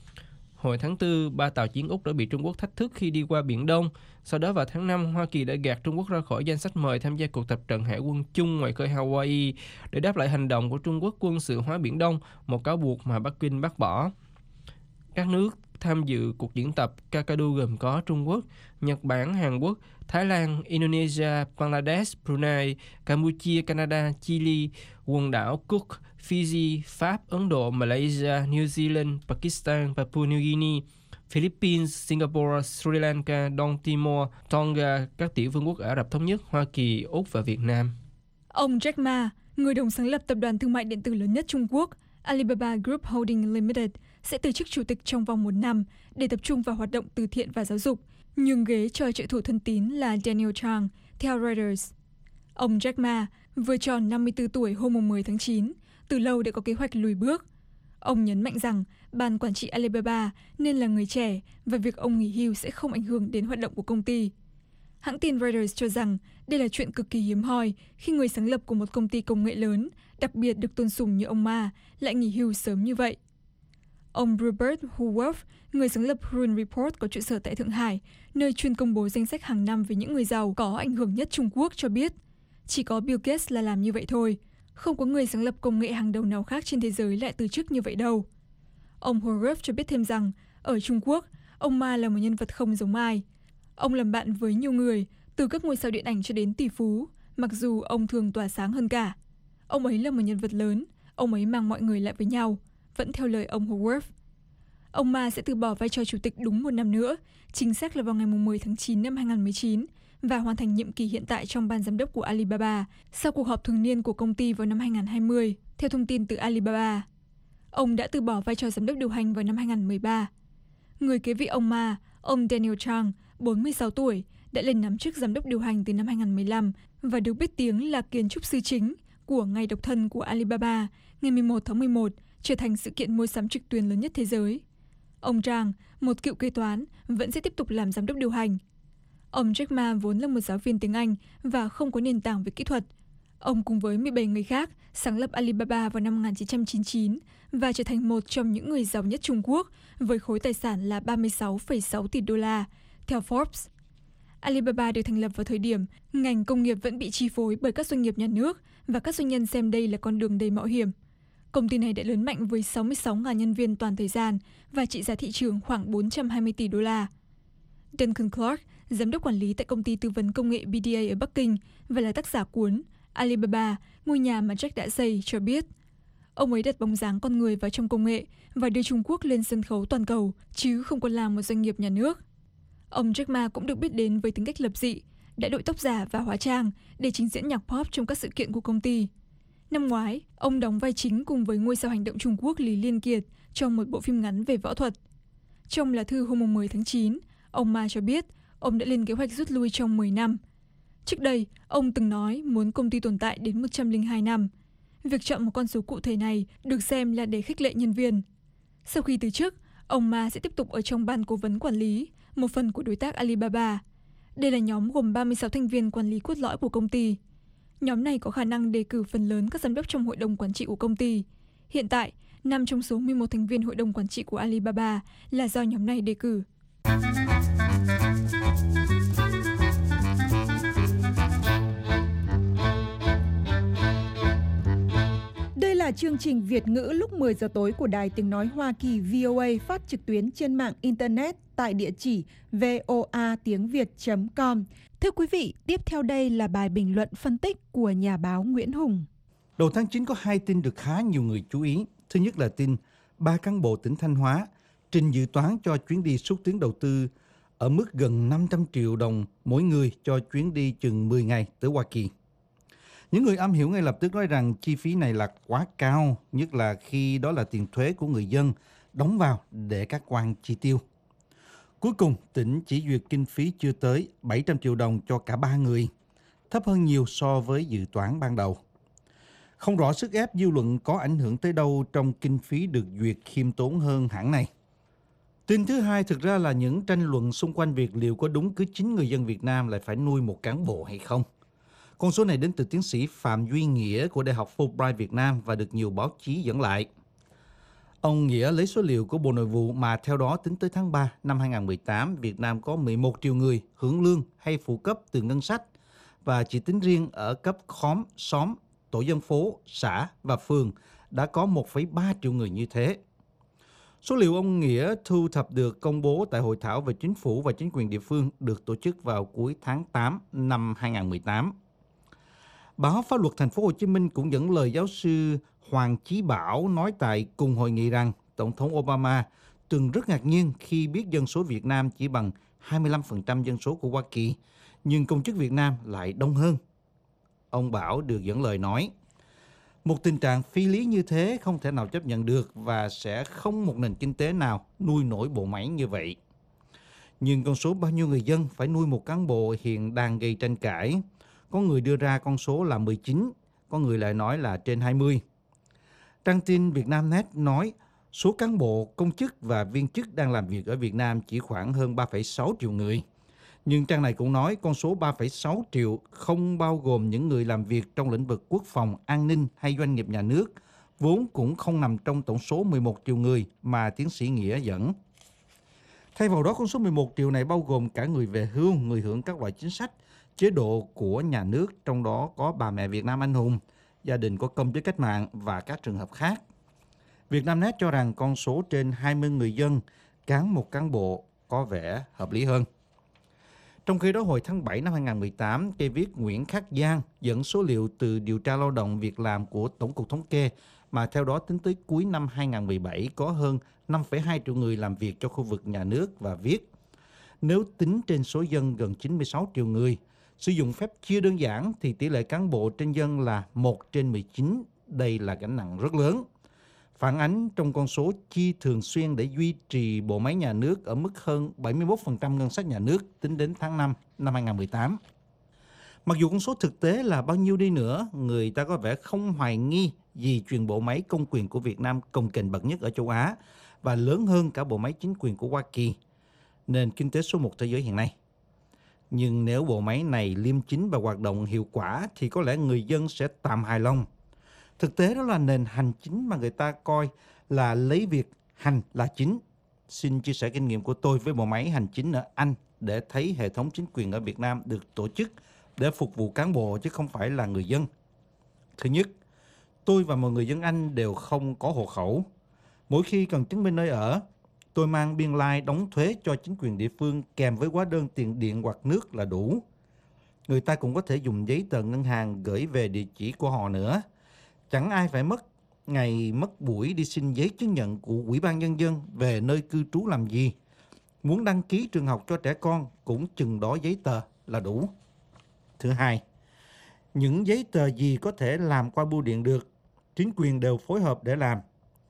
Hồi tháng 4, 3 tàu chiến Úc đã bị Trung Quốc thách thức khi đi qua Biển Đông. Sau đó vào tháng 5, Hoa Kỳ đã gạt Trung Quốc ra khỏi danh sách mời tham gia cuộc tập trận hải quân chung ngoài khơi Hawaii để đáp lại hành động của Trung Quốc quân sự hóa Biển Đông, một cáo buộc mà Bắc Kinh bác bỏ. Các nước tham dự cuộc diễn tập Kakadu gồm có Trung Quốc, Nhật Bản, Hàn Quốc, Thái Lan, Indonesia, Bangladesh, Brunei, Campuchia, Canada, Chile, quần đảo Cook, Fiji, Pháp, Ấn Độ, Malaysia, New Zealand, Pakistan, Papua New Guinea, Philippines, Singapore, Sri Lanka, Don Timor, Tonga, các tiểu vương quốc Ả Rập Thống Nhất, Hoa Kỳ, Úc và Việt Nam. Ông Jack Ma, người đồng sáng lập tập đoàn thương mại điện tử lớn nhất Trung Quốc, Alibaba Group Holding Limited, sẽ từ chức chủ tịch trong vòng 1 năm để tập trung vào hoạt động từ thiện và giáo dục, nhường ghế cho trợ thủ thân tín là Daniel Zhang, theo Reuters. Ông Jack Ma vừa tròn 54 tuổi hôm 10 tháng 9, từ lâu đã có kế hoạch lùi bước. Ông nhấn mạnh rằng ban quản trị Alibaba nên là người trẻ và việc ông nghỉ hưu sẽ không ảnh hưởng đến hoạt động của công ty. Hãng tin Reuters cho rằng đây là chuyện cực kỳ hiếm hoi khi người sáng lập của một công ty công nghệ lớn, đặc biệt được tôn sùng như ông Ma, lại nghỉ hưu sớm như vậy. Ông Robert Huworth, người sáng lập Hurun Report có trụ sở tại Thượng Hải, nơi chuyên công bố danh sách hàng năm về những người giàu có ảnh hưởng nhất Trung Quốc cho biết, chỉ có Bill Gates là làm như vậy thôi. Không có người sáng lập công nghệ hàng đầu nào khác trên thế giới lại từ chức như vậy đâu. Ông Huworth cho biết thêm rằng, ở Trung Quốc, ông Ma là một nhân vật không giống ai. Ông làm bạn với nhiều người, từ các ngôi sao điện ảnh cho đến tỷ phú, mặc dù ông thường tỏa sáng hơn cả. Ông ấy là một nhân vật lớn, ông ấy mang mọi người lại với nhau, vẫn theo lời ông Huworth. Ông Ma sẽ từ bỏ vai trò chủ tịch đúng 1 năm nữa, chính xác là vào ngày 10 tháng 9 năm 2019, và hoàn thành nhiệm kỳ hiện tại trong ban giám đốc của Alibaba sau cuộc họp thường niên của công ty vào năm 2020, theo thông tin từ Alibaba. Ông đã từ bỏ vai trò giám đốc điều hành vào năm 2013. Người kế vị ông Ma, ông Daniel Zhang, 46 tuổi, đã lên nắm chức giám đốc điều hành từ năm 2015 và được biết tiếng là kiến trúc sư chính của ngày độc thân của Alibaba ngày 11 tháng 11, trở thành sự kiện mua sắm trực tuyến lớn nhất thế giới. Ông Zhang, một cựu kế toán, vẫn sẽ tiếp tục làm giám đốc điều hành. Ông Jack Ma vốn là một giáo viên tiếng Anh và không có nền tảng về kỹ thuật. Ông cùng với 17 người khác sáng lập Alibaba vào năm 1999 và trở thành một trong những người giàu nhất Trung Quốc với khối tài sản là 36,6 tỷ đô la, theo Forbes. Alibaba được thành lập vào thời điểm ngành công nghiệp vẫn bị chi phối bởi các doanh nghiệp nhà nước và các doanh nhân xem đây là con đường đầy mạo hiểm. Công ty này đã lớn mạnh với 66.000 nhân viên toàn thời gian và trị giá thị trường khoảng 420 tỷ đô la. Duncan Clark, giám đốc quản lý tại công ty tư vấn công nghệ BDA ở Bắc Kinh và là tác giả cuốn Alibaba, ngôi nhà mà Jack đã xây, cho biết. Ông ấy đặt bóng dáng con người vào trong công nghệ và đưa Trung Quốc lên sân khấu toàn cầu, chứ không còn là một doanh nghiệp nhà nước. Ông Jack Ma cũng được biết đến với tính cách lập dị, đã đội tóc giả và hóa trang để trình diễn nhạc pop trong các sự kiện của công ty. Năm ngoái, ông đóng vai chính cùng với ngôi sao hành động Trung Quốc Lý Liên Kiệt trong một bộ phim ngắn về võ thuật. Trong lá thư hôm 10 tháng 9, ông Ma cho biết ông đã lên kế hoạch rút lui trong 10 năm. Trước đây, ông từng nói muốn công ty tồn tại đến 102 năm. Việc chọn một con số cụ thể này được xem là để khích lệ nhân viên. Sau khi từ chức, ông Ma sẽ tiếp tục ở trong ban cố vấn quản lý, một phần của đối tác Alibaba. Đây là nhóm gồm 36 thành viên quản lý cốt lõi của công ty. Nhóm này có khả năng đề cử phần lớn các giám đốc trong hội đồng quản trị của công ty. Hiện tại, 5 trong số 11 thành viên hội đồng quản trị của Alibaba là do nhóm này đề cử. Đây là là chương trình Việt ngữ lúc 10 giờ tối của Đài Tiếng Nói Hoa Kỳ VOA phát trực tuyến trên mạng Internet tại địa chỉ voatiengviet.com. Thưa quý vị, tiếp theo đây là bài bình luận phân tích của nhà báo Nguyễn Hùng. Đầu tháng 9 có 2 tin được khá nhiều người chú ý. Thứ nhất là tin 3 cán bộ tỉnh Thanh Hóa trình dự toán cho chuyến đi xúc tiến đầu tư ở mức gần 500 triệu đồng mỗi người cho chuyến đi chừng 10 ngày tới Hoa Kỳ. Những người am hiểu ngay lập tức nói rằng chi phí này là quá cao, nhất là khi đó là tiền thuế của người dân đóng vào để các quan chi tiêu. Cuối cùng, tỉnh chỉ duyệt kinh phí chưa tới 700 triệu đồng cho cả 3 người, thấp hơn nhiều so với dự toán ban đầu. Không rõ sức ép dư luận có ảnh hưởng tới đâu trong kinh phí được duyệt khiêm tốn hơn hãng này. Tin thứ hai thực ra là những tranh luận xung quanh việc liệu có đúng cứ 9 người dân Việt Nam lại phải nuôi một cán bộ hay không. Con số này đến từ tiến sĩ Phạm Duy Nghĩa của Đại học Fulbright Việt Nam và được nhiều báo chí dẫn lại. Ông Nghĩa lấy số liệu của Bộ Nội vụ mà theo đó tính tới tháng 3 năm 2018, Việt Nam có 11 triệu người hưởng lương hay phụ cấp từ ngân sách và chỉ tính riêng ở cấp khóm, xóm, tổ dân phố, xã và phường đã có 1,3 triệu người như thế. Số liệu ông Nghĩa thu thập được công bố tại hội thảo về chính phủ và chính quyền địa phương được tổ chức vào cuối tháng 8 năm 2018. Báo Pháp luật Thành phố Hồ Chí Minh cũng dẫn lời giáo sư Hoàng Chí Bảo nói tại cùng hội nghị rằng Tổng thống Obama từng rất ngạc nhiên khi biết dân số Việt Nam chỉ bằng 25% dân số của Hoa Kỳ, nhưng công chức Việt Nam lại đông hơn. Ông Bảo được dẫn lời nói, một tình trạng phi lý như thế không thể nào chấp nhận được và sẽ không một nền kinh tế nào nuôi nổi bộ máy như vậy. Nhưng con số bao nhiêu người dân phải nuôi một cán bộ hiện đang gây tranh cãi. Có người đưa ra con số là 19, có người lại nói là trên 20. Trang tin Vietnamnet nói số cán bộ, công chức và viên chức đang làm việc ở Việt Nam chỉ khoảng hơn 3,6 triệu người. Nhưng trang này cũng nói con số 3,6 triệu không bao gồm những người làm việc trong lĩnh vực quốc phòng, an ninh hay doanh nghiệp nhà nước, vốn cũng không nằm trong tổng số 11 triệu người mà tiến sĩ Nghĩa dẫn. Thay vào đó, con số 11 triệu này bao gồm cả người về hưu, người hưởng các loại chính sách, chế độ của nhà nước, trong đó có bà mẹ Việt Nam anh hùng, gia đình có công với cách mạng và các trường hợp khác. Vietnamnet cho rằng con số trên 20 người dân cán một cán bộ có vẻ hợp lý hơn. Trong khi đó, hồi tháng 7 năm 2018, cây viết Nguyễn Khắc Giang dẫn số liệu từ điều tra lao động việc làm của Tổng cục Thống kê mà theo đó tính tới cuối năm 2017 có hơn 5,2 triệu người làm việc cho khu vực nhà nước và viết. Nếu tính trên số dân gần 96 triệu người, sử dụng phép chia đơn giản thì tỷ lệ cán bộ trên dân là 1 trên 19. Đây là gánh nặng rất lớn. Phản ánh trong con số chi thường xuyên để duy trì bộ máy nhà nước ở mức hơn 71% ngân sách nhà nước tính đến tháng 5 năm 2018. Mặc dù con số thực tế là bao nhiêu đi nữa, người ta có vẻ không hoài nghi gì chuyện bộ máy công quyền của Việt Nam cồng kềnh bậc nhất ở châu Á và lớn hơn cả bộ máy chính quyền của Hoa Kỳ, nền kinh tế số 1 thế giới hiện nay. Nhưng nếu bộ máy này liêm chính và hoạt động hiệu quả thì có lẽ người dân sẽ tạm hài lòng. Thực tế đó là nền hành chính mà người ta coi là lấy việc hành là chính. Xin chia sẻ kinh nghiệm của tôi với bộ máy hành chính ở Anh để thấy hệ thống chính quyền ở Việt Nam được tổ chức để phục vụ cán bộ chứ không phải là người dân. Thứ nhất, tôi và mọi người dân Anh đều không có hộ khẩu. Mỗi khi cần chứng minh nơi ở, tôi mang biên lai đóng thuế cho chính quyền địa phương kèm với hóa đơn tiền điện hoặc nước là đủ. Người ta cũng có thể dùng giấy tờ ngân hàng gửi về địa chỉ của họ nữa. Chẳng ai phải mất ngày mất buổi đi xin giấy chứng nhận của Ủy ban Nhân dân về nơi cư trú làm gì. Muốn đăng ký trường học cho trẻ con cũng chừng đó giấy tờ là đủ. Thứ hai, những giấy tờ gì có thể làm qua bưu điện được, chính quyền đều phối hợp để làm.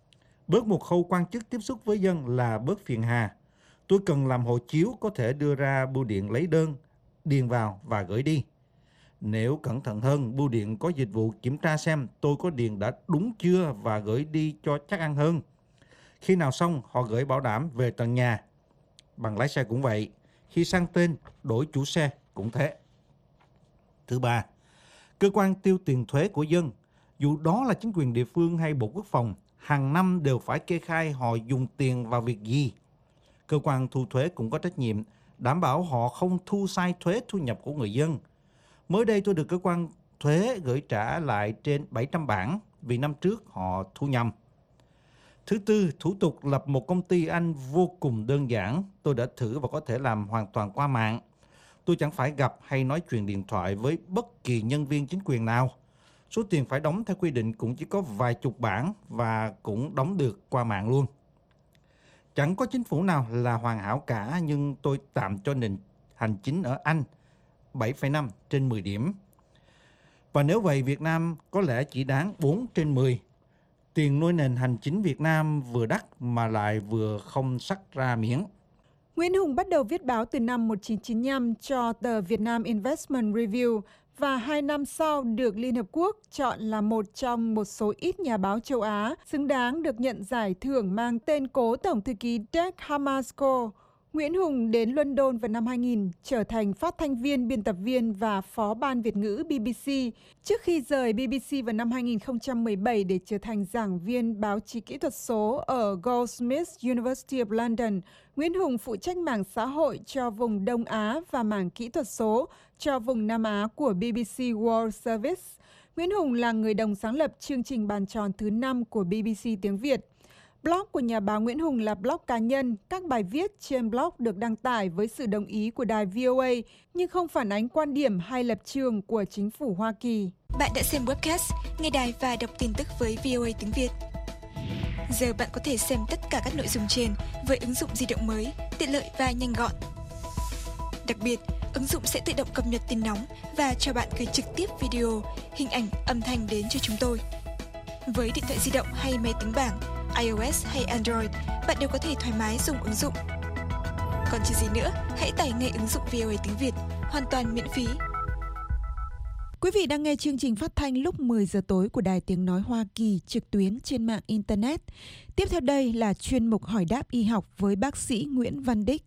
Bớt một khâu quan chức tiếp xúc với dân là bớt phiền hà. Tôi cần làm hộ chiếu có thể đưa ra bưu điện lấy đơn, điền vào và gửi đi. Nếu cẩn thận hơn, bưu điện có dịch vụ kiểm tra xem tôi có điền đã đúng chưa và gửi đi cho chắc ăn hơn. Khi nào xong, họ gửi bảo đảm về tận nhà. Bằng lái xe cũng vậy. Khi sang tên, đổi chủ xe cũng thế. Thứ ba, cơ quan tiêu tiền thuế của dân, dù đó là chính quyền địa phương hay Bộ Quốc phòng, hàng năm đều phải kê khai họ dùng tiền vào việc gì. Cơ quan thu thuế cũng có trách nhiệm đảm bảo họ không thu sai thuế thu nhập của người dân. Mới đây tôi được cơ quan thuế gửi trả lại trên 700 bản vì năm trước họ thu nhầm. Thứ tư, thủ tục lập một công ty Anh vô cùng đơn giản. Tôi đã thử và có thể làm hoàn toàn qua mạng. Tôi chẳng phải gặp hay nói chuyện điện thoại với bất kỳ nhân viên chính quyền nào. Số tiền phải đóng theo quy định cũng chỉ có vài chục bảng và cũng đóng được qua mạng luôn. Chẳng có chính phủ nào là hoàn hảo cả, nhưng tôi tạm cho nền hành chính ở Anh 7,5 trên 10 điểm. Và nếu vậy, Việt Nam có lẽ chỉ đáng 4 trên 10. Tiền nuôi nền hành chính Việt Nam vừa đắt mà lại vừa không sắc ra miếng. Nguyễn Hùng bắt đầu viết báo từ năm 1995 cho tờ Vietnam Investment Review và 2 năm sau được Liên Hợp Quốc chọn là một trong một số ít nhà báo châu Á xứng đáng được nhận giải thưởng mang tên cố Tổng thư ký Dag Hammarskjöld. Nguyễn Hùng đến London vào năm 2000, trở thành phát thanh viên, biên tập viên và phó ban Việt ngữ BBC, trước khi rời BBC vào năm 2017 để trở thành giảng viên báo chí kỹ thuật số ở Goldsmiths University of London. Nguyễn Hùng phụ trách mảng xã hội cho vùng Đông Á và mảng kỹ thuật số cho vùng Nam Á của BBC World Service. Nguyễn Hùng là người đồng sáng lập chương trình bàn tròn thứ 5 của BBC tiếng Việt. Blog của nhà báo Nguyễn Hùng là blog cá nhân. Các bài viết trên blog được đăng tải với sự đồng ý của đài VOA, nhưng không phản ánh quan điểm hay lập trường của chính phủ Hoa Kỳ. Bạn đã xem webcast, nghe đài và đọc tin tức với VOA tiếng Việt. Giờ bạn có thể xem tất cả các nội dung trên với ứng dụng di động mới, tiện lợi và nhanh gọn. Đặc biệt, ứng dụng sẽ tự động cập nhật tin nóng và cho bạn gửi trực tiếp video, hình ảnh, âm thanh đến cho chúng tôi. Với điện thoại di động hay máy tính bảng, iOS hay Android, bạn đều có thể thoải mái dùng ứng dụng. Còn chờ gì nữa, hãy tải ngay ứng dụng VOA tiếng Việt, hoàn toàn miễn phí. Quý vị đang nghe chương trình phát thanh lúc 10 giờ tối của Đài Tiếng Nói Hoa Kỳ trực tuyến trên mạng Internet. Tiếp theo đây là chuyên mục hỏi đáp y học với bác sĩ Nguyễn Văn Đích.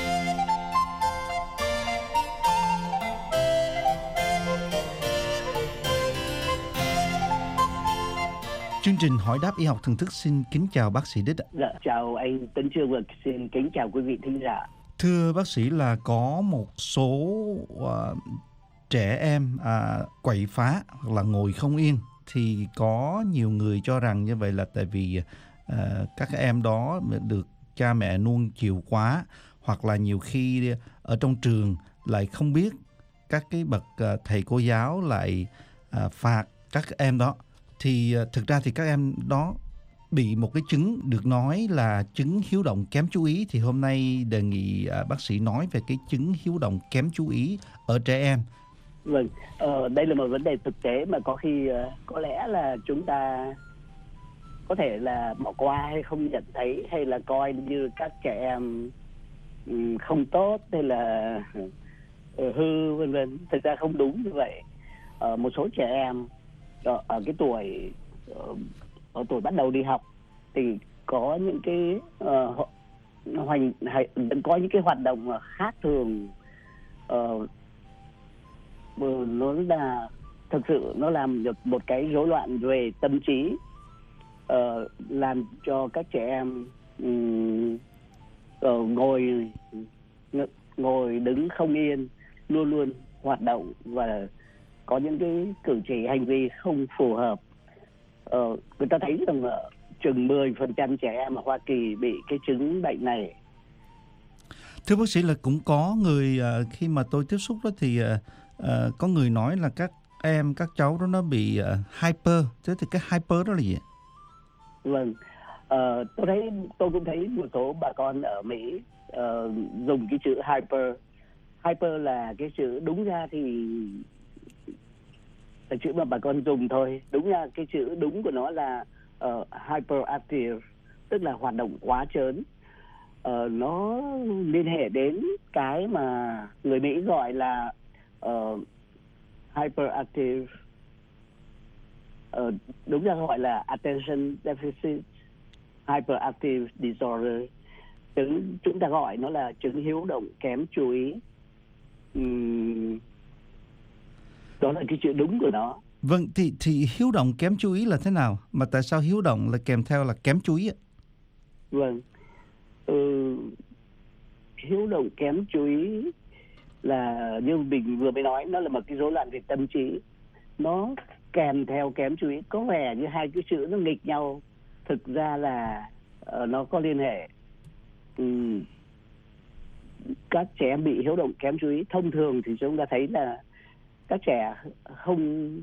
Chương trình hỏi đáp y học thường thức xin kính chào bác sĩ Đích. Dạ, chào anh Tấn Trương và xin kính chào quý vị thính giả. Thưa bác sĩ, là có một số trẻ em quậy phá hoặc là ngồi không yên, thì có nhiều người cho rằng như vậy là tại vì các em đó được cha mẹ nuông chiều quá, hoặc là nhiều khi ở trong trường lại không biết, các cái bậc thầy cô giáo lại phạt các em đó. Thì thực ra thì các em đó bị một cái chứng được nói là chứng hiếu động kém chú ý. Thì hôm nay đề nghị bác sĩ nói về cái chứng hiếu động kém chú ý ở trẻ em. Vâng, đây là một vấn đề thực tế mà có khi có lẽ là chúng ta có thể là bỏ qua hay không nhận thấy, hay là coi như các trẻ em không tốt hay là hư vân vân. Thực ra không đúng như vậy. Một số trẻ em ở cái tuổi ở tuổi bắt đầu đi học thì có những cái có những cái hoạt động khác thường, nó là thực sự nó làm được một cái rối loạn về tâm trí, làm cho các trẻ em ngồi đứng không yên, luôn luôn hoạt động và có những cái cử chỉ hành vi không phù hợp. Người ta thấy rằng chừng 10% trẻ em ở Hoa Kỳ bị cái chứng bệnh này. Thưa bác sĩ, là cũng có người khi mà tôi tiếp xúc đó thì có người nói là các em, các cháu đó nó bị hyper. Thế thì cái hyper đó là gì? Vâng, tôi cũng thấy một số bà con ở Mỹ dùng cái chữ hyper. Hyper là cái chữ đúng ra thì là chữ mà bà con dùng thôi. Đúng ra cái chữ đúng của nó là hyperactive, tức là hoạt động quá trớn. Nó liên hệ đến cái mà người Mỹ gọi là hyperactive, đúng ra gọi là attention deficit hyperactive disorder. Chúng ta gọi nó là chứng hiếu động kém chú ý. Đó là cái chữ đúng của nó. Vâng, thì hiếu động kém chú ý là thế nào? Mà tại sao hiếu động là kèm theo là kém chú ý ạ? Vâng, hiếu động kém chú ý là như mình vừa mới nói, nó là một cái rối loạn về tâm trí. Nó kèm theo kém chú ý, có vẻ như hai cái chữ nó nghịch nhau, thực ra là nó có liên hệ. Các trẻ em bị hiếu động kém chú ý thông thường thì chúng ta thấy là các trẻ không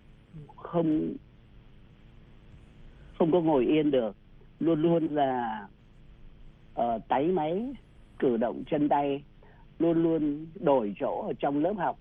có ngồi yên được, luôn luôn là táy máy, cử động chân tay, luôn luôn đổi chỗ ở trong lớp học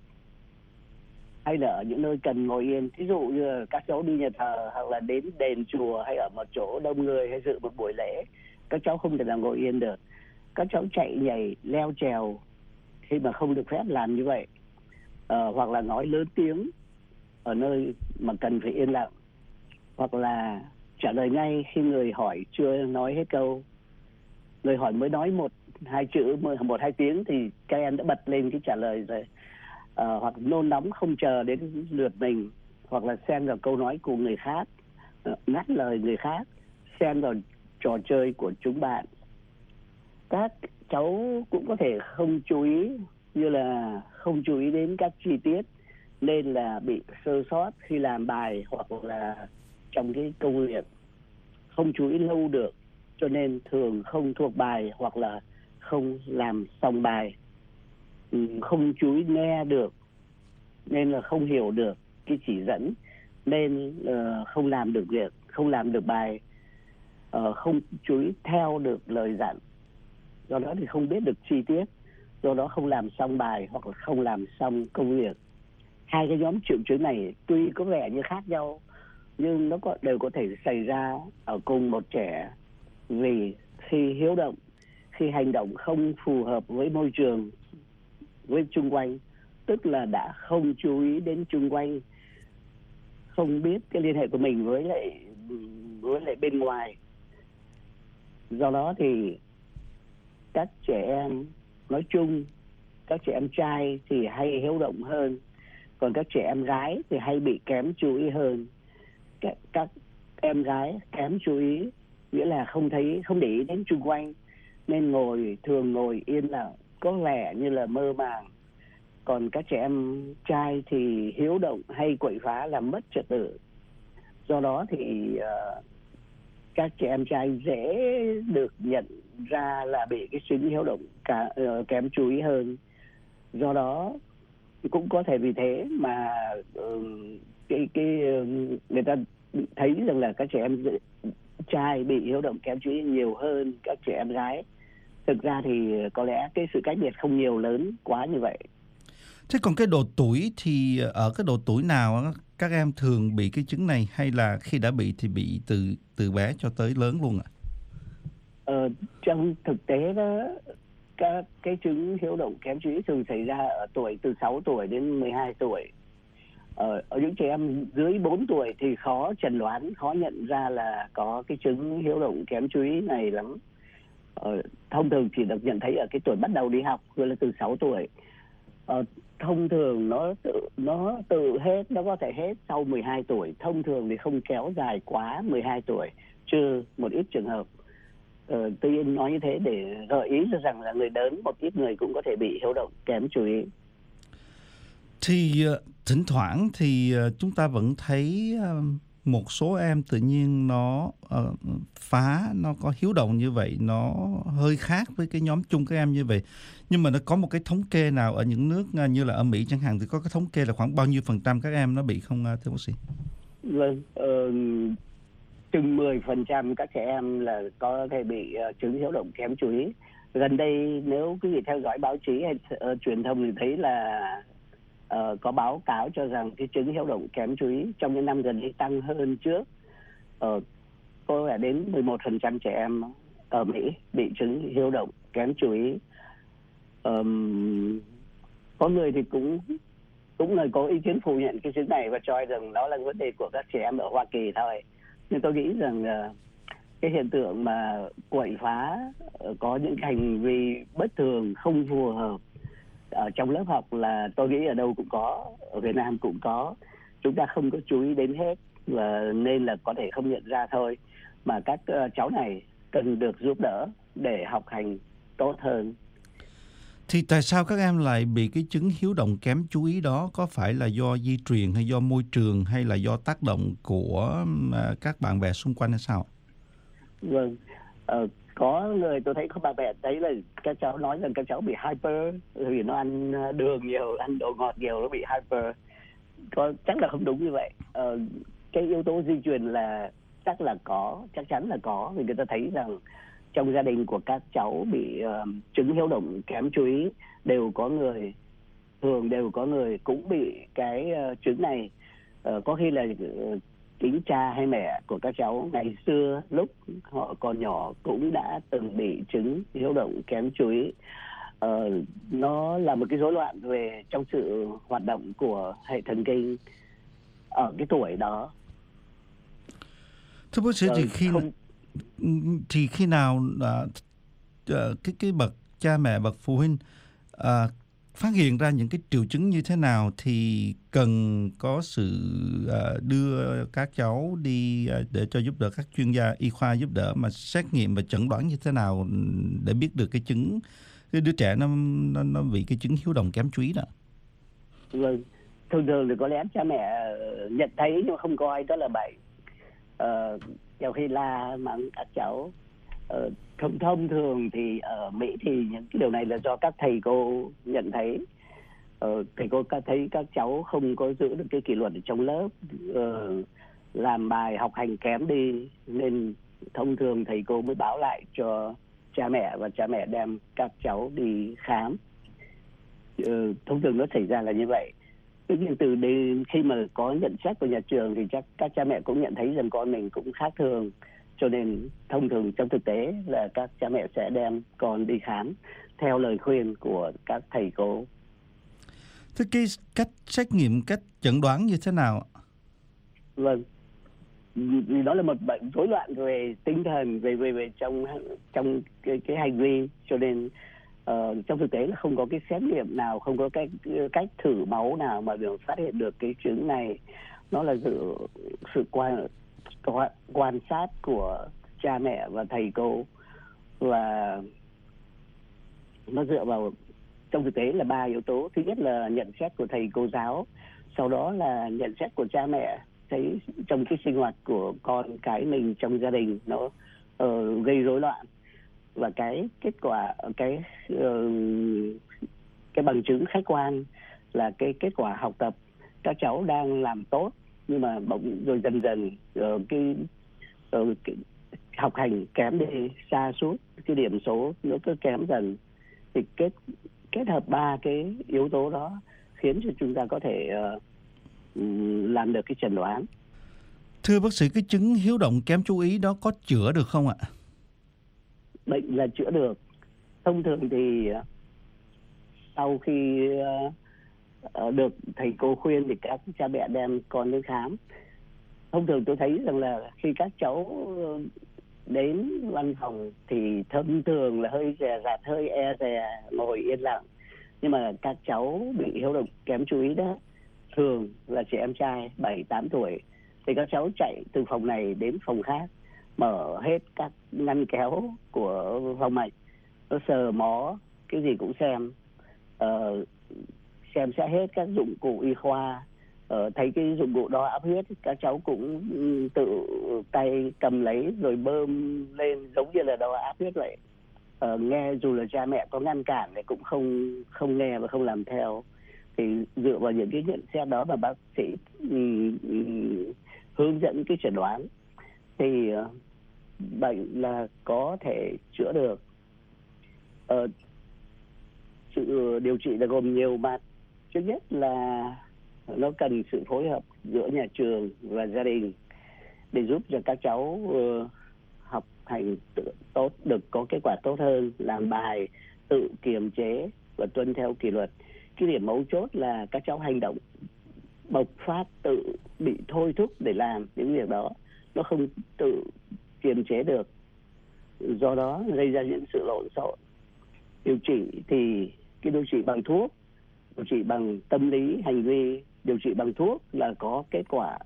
hay là ở những nơi cần ngồi yên. Ví dụ như là các cháu đi nhà thờ hoặc là đến đền chùa hay ở một chỗ đông người hay dự một buổi lễ, các cháu không thể nào ngồi yên được. Các cháu chạy nhảy leo trèo khi mà không được phép làm như vậy, hoặc là nói lớn tiếng ở nơi mà cần phải yên lặng, hoặc là trả lời ngay khi người hỏi chưa nói hết câu, người hỏi mới nói một hai chữ, một hai tiếng thì các em đã bật lên cái trả lời rồi. Hoặc nôn nóng không chờ đến lượt mình, hoặc là xen vào câu nói của người khác, ngắt lời người khác, xen vào trò chơi của chúng bạn. Các cháu cũng có thể không chú ý, như là không chú ý đến các chi tiết, nên là bị sơ sót khi làm bài hoặc là trong cái công việc. Không chú ý lâu được cho nên thường không thuộc bài hoặc là không làm xong bài. Không chú ý nghe được nên là không hiểu được cái chỉ dẫn, nên không làm được việc, không làm được bài. Không chú ý theo được lời dặn, do đó thì không biết được chi tiết, do đó không làm xong bài hoặc là không làm xong công việc. Hai cái nhóm triệu chứng này tuy có vẻ như khác nhau nhưng nó đều có thể xảy ra ở cùng một trẻ, vì khi hiếu động, khi hành động không phù hợp với môi trường, với chung quanh, tức là đã không chú ý đến chung quanh, không biết cái liên hệ của mình với lại bên ngoài. Do đó thì các trẻ em nói chung, các trẻ em trai thì hay hiếu động hơn, còn các trẻ em gái thì hay bị kém chú ý hơn. Các em gái kém chú ý nghĩa là không để ý đến chung quanh, nên thường ngồi yên lặng, có vẻ như là mơ màng. Còn các trẻ em trai thì hiếu động hay quậy phá làm mất trật tự. Do đó thì các trẻ em trai dễ được nhận ra là bị cái chứng hiếu động kém chú ý hơn. Do đó cũng có thể vì thế mà người ta thấy rằng là các trẻ em trai bị hiếu động kém chú ý nhiều hơn các trẻ em gái. Thực ra thì có lẽ cái sự cách biệt không nhiều lớn quá như vậy. Thế còn cái độ tuổi thì ở cái độ tuổi nào các em thường bị cái chứng này, hay là khi đã bị thì bị từ bé cho tới lớn luôn ạ? Trong thực tế đó, các cái chứng hiếu động kém chú ý thường xảy ra ở tuổi từ 6 tuổi đến 12 tuổi. Ở những trẻ em dưới 4 tuổi thì khó chẩn đoán, khó nhận ra là có cái chứng hiếu động kém chú ý này lắm. Thông thường chỉ được nhận thấy ở cái tuổi bắt đầu đi học, gọi là từ 6 tuổi. Thông thường nó tự hết, nó có thể hết sau 12 tuổi. Thông thường thì không kéo dài quá 12 tuổi, trừ một ít trường hợp. Tôi nói như thế để gợi ý cho rằng là người lớn, một ít người cũng có thể bị hiếu động kém chú ý. Thì thỉnh thoảng thì chúng ta vẫn thấy một số em tự nhiên nó nó có hiếu động như vậy, nó hơi khác với cái nhóm chung các em như vậy. Nhưng mà nó có một cái thống kê nào ở những nước như là ở Mỹ chẳng hạn, thì có cái thống kê là khoảng bao nhiêu % các em nó bị không, thưa bác sĩ? Vâng, chừng 10% các trẻ em là có thể bị chứng hiếu động kém chú ý. Gần đây nếu quý vị theo dõi báo chí hay truyền thông thì thấy là có báo cáo cho rằng cái chứng hiếu động kém chú ý trong những năm gần đây tăng hơn trước. Có vẻ đến 11% trẻ em ở Mỹ bị chứng hiếu động kém chú ý. Có người thì cũng có ý kiến phủ nhận cái chứng này và cho rằng đó là vấn đề của các trẻ em ở Hoa Kỳ thôi. Nhưng tôi nghĩ rằng cái hiện tượng mà quậy phá, có những hành vi bất thường không phù hợp ở trong lớp học là tôi nghĩ ở đâu cũng có, ở Việt Nam cũng có. Chúng ta không có chú ý đến hết và nên là có thể không nhận ra thôi. Mà các cháu này cần được giúp đỡ để học hành tốt hơn. Thì tại sao các em lại bị cái chứng hiếu động kém chú ý đó? Có phải là do di truyền hay do môi trường hay là do tác động của các bạn bè xung quanh hay sao? Vâng, có người tôi thấy có bạn bè thấy là các cháu nói rằng các cháu bị hyper vì nó ăn đường nhiều, ăn đồ ngọt nhiều, nó bị hyper. Chắc là không đúng như vậy. Cái yếu tố di truyền là chắc chắn là có, vì người ta thấy rằng trong gia đình của các cháu bị chứng hiếu động kém chú ý đều có người cũng bị cái chứng này. Có khi là chính cha hay mẹ của các cháu ngày xưa lúc họ còn nhỏ cũng đã từng bị chứng hiếu động kém chú ý. Nó là một cái rối loạn về trong sự hoạt động của hệ thần kinh ở cái tuổi đó. Thưa bác sĩ, thì khi nào cái bậc cha mẹ, bậc phụ huynh phát hiện ra những cái triệu chứng như thế nào thì cần có sự đưa các cháu đi để cho giúp đỡ các chuyên gia y khoa giúp đỡ mà xét nghiệm và chẩn đoán như thế nào để biết được cái đứa trẻ nó bị cái chứng hiếu động kém chú ý đó? Vâng, thường thì có lẽ cha mẹ nhận thấy nhưng không coi đó là bệnh. Nhiều khi la mắng các cháu. Thông thường thì ở Mỹ thì những cái điều này là do các thầy cô nhận thấy. Thầy cô thấy các cháu không có giữ được cái kỷ luật ở trong lớp, làm bài học hành kém đi, nên thông thường thầy cô mới báo lại cho cha mẹ và cha mẹ đem các cháu đi khám. Thông thường nó xảy ra là như vậy. Tuy nhiên từ đây khi mà có nhận xét của nhà trường thì chắc các cha mẹ cũng nhận thấy rằng con mình cũng khác thường, cho nên thông thường trong thực tế là các cha mẹ sẽ đem con đi khám theo lời khuyên của các thầy cô. Thế cái cách xét nghiệm, cách chẩn đoán như thế nào? Vâng, vì đó là một bệnh rối loạn về tinh thần, về trong cái hành vi, cho nên trong thực tế là không có cái xét nghiệm nào, không có cái cách thử máu nào mà được phát hiện được cái chứng này. Nó là sự quan sát của cha mẹ và thầy cô, và nó dựa vào trong thực tế là 3 yếu tố. Thứ nhất là nhận xét của thầy cô giáo, sau đó là nhận xét của cha mẹ thấy trong cái sinh hoạt của con cái mình trong gia đình nó gây rối loạn, và cái kết quả cái bằng chứng khách quan là cái kết quả học tập các cháu đang làm tốt, nhưng mà rồi dần dần cái học hành kém đi, sa sút, cái điểm số nó cứ kém dần. Thì kết hợp 3 cái yếu tố đó khiến cho chúng ta có thể làm được cái chẩn đoán. Thưa bác sĩ, cái chứng hiếu động kém chú ý đó có chữa được không ạ? Bệnh là chữa được. Thông thường thì sau khi được thầy cô khuyên thì các cha mẹ đem con đến khám. Thông thường tôi thấy rằng là khi các cháu đến văn phòng thì thông thường là hơi dè dặt, hơi e dè, ngồi yên lặng. Nhưng mà các cháu bị hiếu động kém chú ý đó thường là trẻ em trai 7-8 tuổi, thì các cháu chạy từ phòng này đến phòng khác, mở hết các ngăn kéo của phòng mạch, nó sờ mó cái gì cũng xem xét hết các dụng cụ y khoa. Thấy cái dụng cụ đo áp huyết, các cháu cũng tự tay cầm lấy rồi bơm lên giống như là đo áp huyết vậy. Nghe dù là cha mẹ có ngăn cản thì cũng không nghe và không làm theo. Thì dựa vào những cái nhận xét đó mà bác sĩ hướng dẫn cái chẩn đoán thì bệnh là có thể chữa được. Sự điều trị là gồm nhiều mặt. Thứ nhất là nó cần sự phối hợp giữa nhà trường và gia đình để giúp cho các cháu học hành tốt, được có kết quả tốt hơn, làm bài, tự kiềm chế và tuân theo kỷ luật. Cái điểm mấu chốt là các cháu hành động bộc phát, tự bị thôi thúc để làm những việc đó, nó không tự kiềm chế được, do đó gây ra những sự lộn xộn. Điều trị thì cái điều trị bằng thuốc, điều trị bằng tâm lý hành vi, điều trị bằng thuốc là có kết quả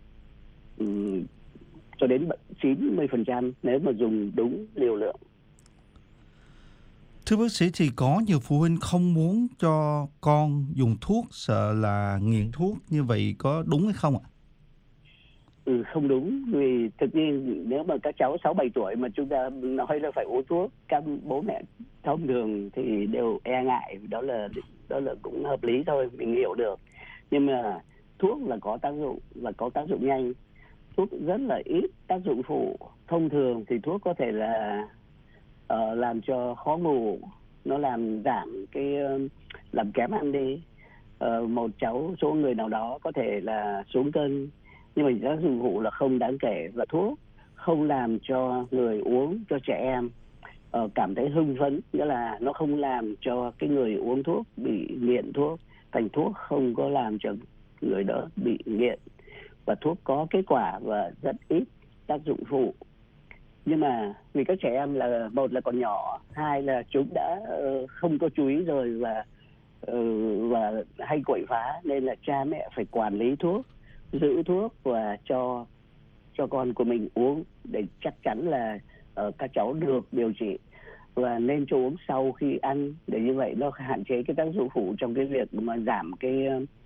cho đến 90% nếu mà dùng đúng liều lượng. Thưa bác sĩ, thì có nhiều phụ huynh không muốn cho con dùng thuốc, sợ là nghiện thuốc, như vậy có đúng hay không ạ? Không đúng, vì thực nhiên nếu mà các cháu 6-7 tuổi mà chúng ta nói là phải uống thuốc, các bố mẹ thông thường thì đều e ngại, đó là cũng hợp lý thôi, mình hiểu được. Nhưng mà thuốc là có tác dụng và có tác dụng nhanh. Thuốc rất là ít tác dụng phụ. Thông thường thì thuốc có thể là làm cho khó ngủ, nó làm giảm làm kém ăn đi. Một số người nào đó có thể là xuống cân, nhưng mà tác dụng phụ là không đáng kể. Và thuốc không làm cho người uống, cho trẻ em cảm thấy hưng phấn, nghĩa là nó không làm cho cái người uống thuốc bị nghiện thuốc. Thành thuốc không có làm cho người đó bị nghiện, và thuốc có kết quả và rất ít tác dụng phụ. Nhưng mà vì các trẻ em là, một là còn nhỏ, hai là chúng đã không có chú ý rồi và hay quậy phá, nên là cha mẹ phải quản lý thuốc, giữ thuốc và cho con của mình uống để chắc chắn là các cháu được điều trị, và nên cho uống sau khi ăn, để như vậy nó hạn chế cái tác dụng phụ trong cái việc mà giảm cái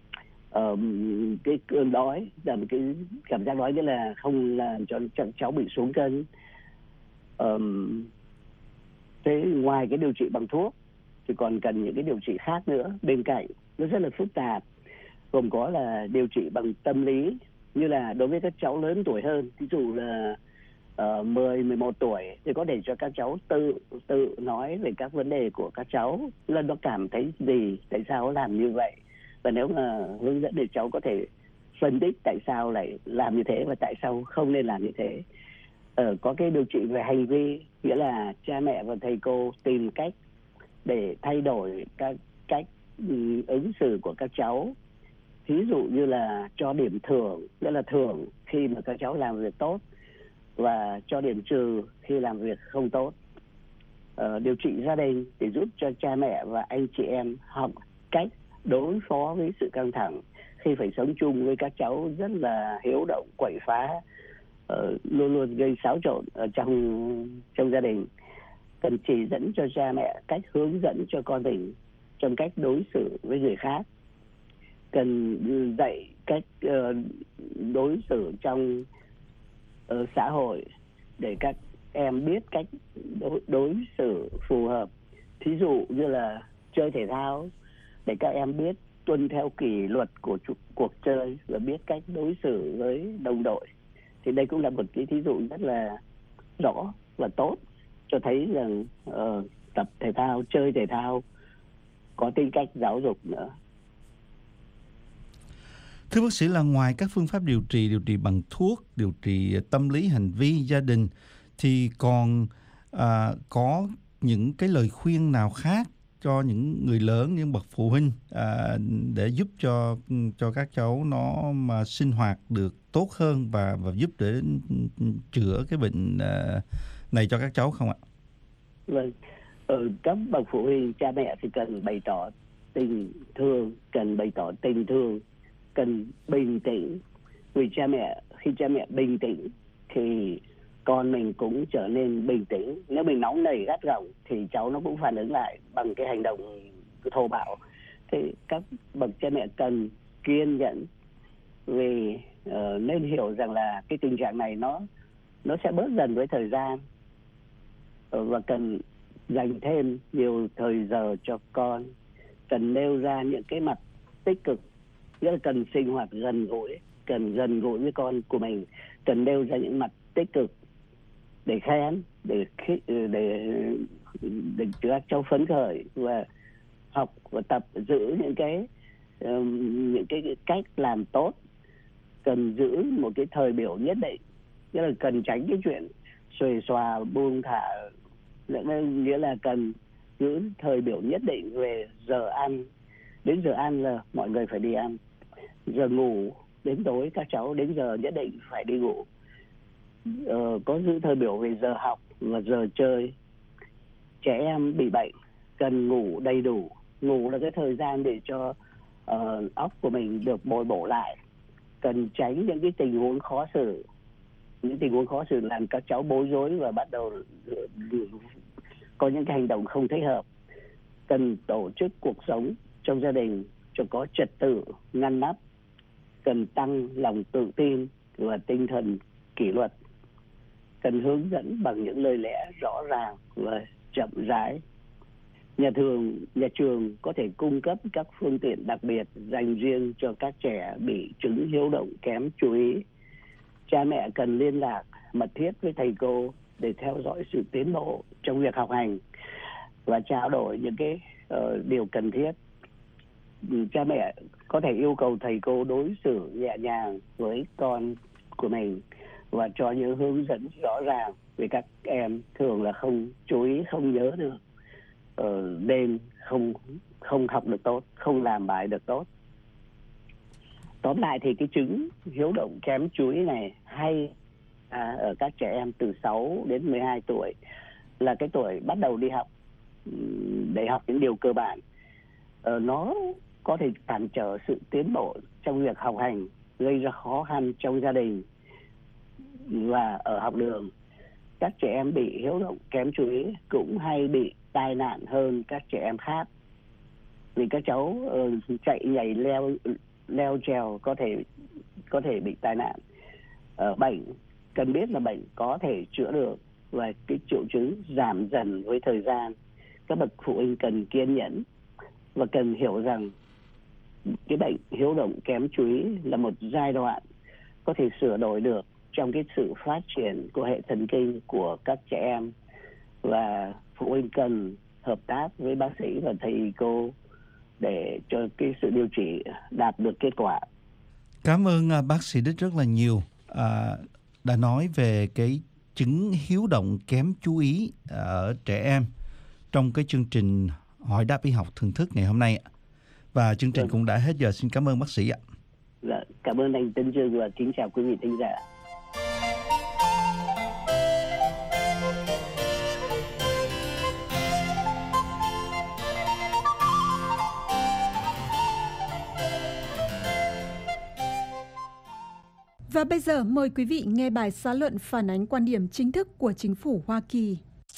cơn đói, giảm cái cảm giác đói, nghĩa là không làm cho cháu bị xuống cân. Thế ngoài cái điều trị bằng thuốc thì còn cần những cái điều trị khác nữa bên cạnh, nó rất là phức tạp, gồm có là điều trị bằng tâm lý, như là đối với các cháu lớn tuổi hơn, ví dụ là 10-11 tuổi thì có thể cho các cháu tự nói về các vấn đề của các cháu, là nó cảm thấy gì, tại sao làm như vậy, và nếu mà hướng dẫn để cháu có thể phân tích tại sao lại làm như thế và tại sao không nên làm như thế. Có cái điều trị về hành vi, nghĩa là cha mẹ và thầy cô tìm cách để thay đổi các cách ứng xử của các cháu. Ví dụ như là cho điểm thưởng, nghĩa là thưởng khi mà các cháu làm việc tốt, và cho điểm trừ khi làm việc không tốt. Điều trị gia đình để giúp cho cha mẹ và anh chị em học cách đối phó với sự căng thẳng khi phải sống chung với các cháu rất là hiếu động, quậy phá, luôn luôn gây xáo trộn ở trong gia đình. Cần chỉ dẫn cho cha mẹ cách hướng dẫn cho con mình trong cách đối xử với người khác. Cần dạy cách đối xử trong xã hội để các em biết cách đối xử phù hợp. Thí dụ như là chơi thể thao, để các em biết tuân theo kỷ luật của cuộc chơi và biết cách đối xử với đồng đội. Thì đây cũng là một cái thí dụ rất là rõ và tốt, cho thấy rằng tập thể thao, chơi thể thao có tính cách giáo dục nữa. Thưa bác sĩ, là ngoài các phương pháp điều trị bằng thuốc, điều trị tâm lý, hành vi, gia đình, thì còn có những cái lời khuyên nào khác cho những người lớn, những bậc phụ huynh để giúp cho các cháu nó mà sinh hoạt được tốt hơn và giúp để chữa cái bệnh này cho các cháu không ạ? Vâng, các bậc phụ huynh, cha mẹ thì cần bày tỏ tình thương, cần bình tĩnh, vì khi cha mẹ bình tĩnh thì con mình cũng trở nên bình tĩnh. Nếu mình nóng nảy gắt gỏng thì cháu nó cũng phản ứng lại bằng cái hành động thô bạo. Thì các bậc cha mẹ cần kiên nhẫn, vì nên hiểu rằng là cái tình trạng này nó sẽ bớt dần với thời gian, và cần dành thêm nhiều thời giờ cho con, cần nêu ra những cái mặt tích cực, nghĩa là cần sinh hoạt gần gũi với con của mình, cần nêu ra những mặt tích cực để khen, để các cháu phấn khởi và học và tập giữ những cái cách làm tốt. Cần giữ một cái thời biểu nhất định, nghĩa là cần tránh cái chuyện xuề xòa buông thả, nghĩa là cần giữ thời biểu nhất định về giờ ăn. Đến giờ ăn là mọi người phải đi ăn. Giờ ngủ, đến tối các cháu đến giờ nhất định phải đi ngủ. Có giữ thời biểu về giờ học và giờ chơi. Trẻ em bị bệnh cần ngủ đầy đủ. Ngủ là cái thời gian để cho óc của mình được bồi bổ lại. Cần tránh những cái tình huống khó xử. Những tình huống khó xử làm các cháu bối rối và bắt đầu có những cái hành động không thích hợp. cần tổ chức cuộc sống trong gia đình cho có trật tự, ngăn nắp, cần tăng lòng tự tin và tinh thần kỷ luật, cần hướng dẫn bằng những lời lẽ rõ ràng và chậm rãi. Nhà trường có thể cung cấp các phương tiện đặc biệt dành riêng cho các trẻ bị chứng hiếu động kém chú ý. Cha mẹ cần liên lạc mật thiết với thầy cô để theo dõi sự tiến bộ trong việc học hành và trao đổi những cái điều cần thiết. Cha mẹ có thể yêu cầu thầy cô đối xử nhẹ nhàng với con của mình và cho những hướng dẫn rõ ràng vì các em thường là không chú ý, không nhớ được, nên không học được tốt, không làm bài được tốt. Tóm lại thì cái chứng hiếu động kém chú ý này hay ở các trẻ em từ 6 đến 12 tuổi là cái tuổi bắt đầu đi học để học những điều cơ bản. Nó có thể cản trở sự tiến bộ trong việc học hành, gây ra khó khăn trong gia đình và ở học đường. Các trẻ em bị hiếu động kém chú ý cũng hay bị tai nạn hơn các trẻ em khác, vì các cháu chạy nhảy leo trèo có thể bị tai nạn. Bệnh cần biết là bệnh có thể chữa được và cái triệu chứng giảm dần với thời gian. Các bậc phụ huynh cần kiên nhẫn và cần hiểu rằng cái bệnh hiếu động kém chú ý là một giai đoạn có thể sửa đổi được trong cái sự phát triển của hệ thần kinh của các trẻ em, và phụ huynh cần hợp tác với bác sĩ và thầy cô để cho cái sự điều trị đạt được kết quả. Cảm ơn bác sĩ Đức rất là nhiều đã nói về cái chứng hiếu động kém chú ý ở trẻ em trong cái chương trình Hỏi đáp y học thưởng thức ngày hôm nay. Và chương trình cũng đã hết giờ. Xin cảm ơn bác sĩ ạ. Dạ, cảm ơn anh Tân Dương và kính chào quý vị thính giả. Và bây giờ mời quý vị nghe bài xã luận phản ánh quan điểm chính thức của chính phủ Hoa Kỳ.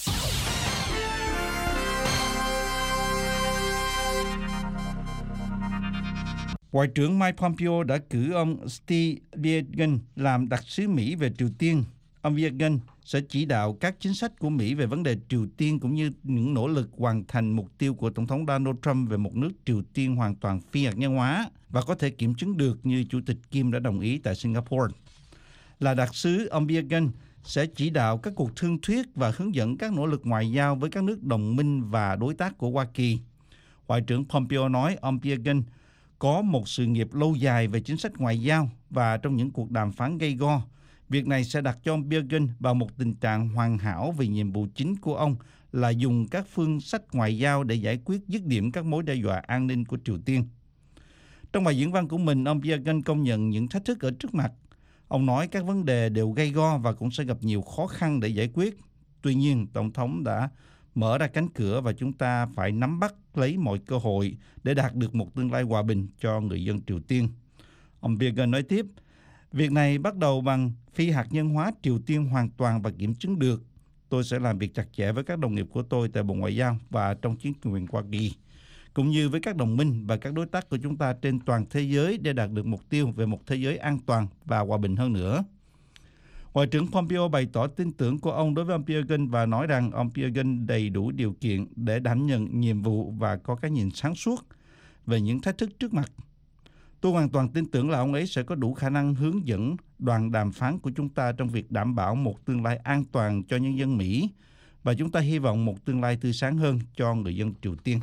Ngoại trưởng Mike Pompeo đã cử ông Steve Biegun làm đặc sứ Mỹ về Triều Tiên. Ông Biegun sẽ chỉ đạo các chính sách của Mỹ về vấn đề Triều Tiên cũng như những nỗ lực hoàn thành mục tiêu của Tổng thống Donald Trump về một nước Triều Tiên hoàn toàn phi hạt nhân hóa và có thể kiểm chứng được như Chủ tịch Kim đã đồng ý tại Singapore. Là đặc sứ, ông Biegun sẽ chỉ đạo các cuộc thương thuyết và hướng dẫn các nỗ lực ngoại giao với các nước đồng minh và đối tác của Hoa Kỳ. Ngoại trưởng Pompeo nói ông Biegun có một sự nghiệp lâu dài về chính sách ngoại giao và trong những cuộc đàm phán gay go, việc này sẽ đặt cho ông Biegun vào một tình trạng hoàn hảo vì nhiệm vụ chính của ông là dùng các phương sách ngoại giao để giải quyết dứt điểm các mối đe dọa an ninh của Triều Tiên. Trong bài diễn văn của mình, ông Biegun công nhận những thách thức ở trước mặt. Ông nói các vấn đề đều gay go và cũng sẽ gặp nhiều khó khăn để giải quyết. Tuy nhiên, Tổng thống đã mở ra cánh cửa và chúng ta phải nắm bắt lấy mọi cơ hội để đạt được một tương lai hòa bình cho người dân Triều Tiên. Ông Biegun nói tiếp, việc này bắt đầu bằng phi hạt nhân hóa Triều Tiên hoàn toàn và kiểm chứng được. Tôi sẽ làm việc chặt chẽ với các đồng nghiệp của tôi tại Bộ Ngoại giao và trong chính quyền Hoa Kỳ, cũng như với các đồng minh và các đối tác của chúng ta trên toàn thế giới để đạt được mục tiêu về một thế giới an toàn và hòa bình hơn nữa. Ngoại trưởng Pompeo bày tỏ tin tưởng của ông đối với ông Biegun và nói rằng ông Biegun đầy đủ điều kiện để đảm nhận nhiệm vụ và có cái nhìn sáng suốt về những thách thức trước mặt. Tôi hoàn toàn tin tưởng là ông ấy sẽ có đủ khả năng hướng dẫn đoàn đàm phán của chúng ta trong việc đảm bảo một tương lai an toàn cho nhân dân Mỹ và chúng ta hy vọng một tương lai tươi sáng hơn cho người dân Triều Tiên.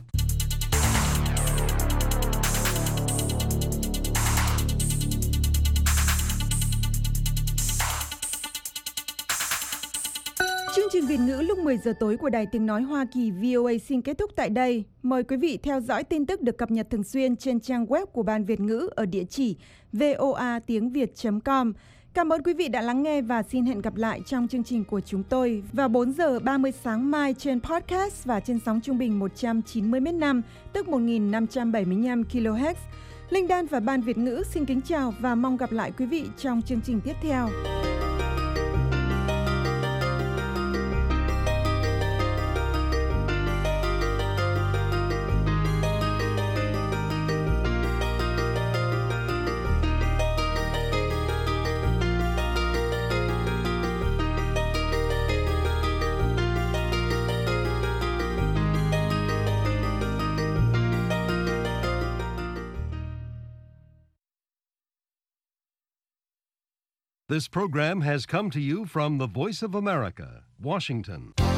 Chương trình Việt ngữ lúc 10 giờ tối của Đài Tiếng Nói Hoa Kỳ VOA xin kết thúc tại đây. Mời quý vị theo dõi tin tức được cập nhật thường xuyên trên trang web của Ban Việt ngữ ở địa chỉ voatiengviet.com. Cảm ơn quý vị đã lắng nghe và xin hẹn gặp lại trong chương trình của chúng tôi vào 4 giờ 30 sáng mai trên podcast và trên sóng trung bình 190 m5, tức 1575 kHz. Linh Đan và Ban Việt ngữ xin kính chào và mong gặp lại quý vị trong chương trình tiếp theo. This program has come to you from the Voice of America, Washington.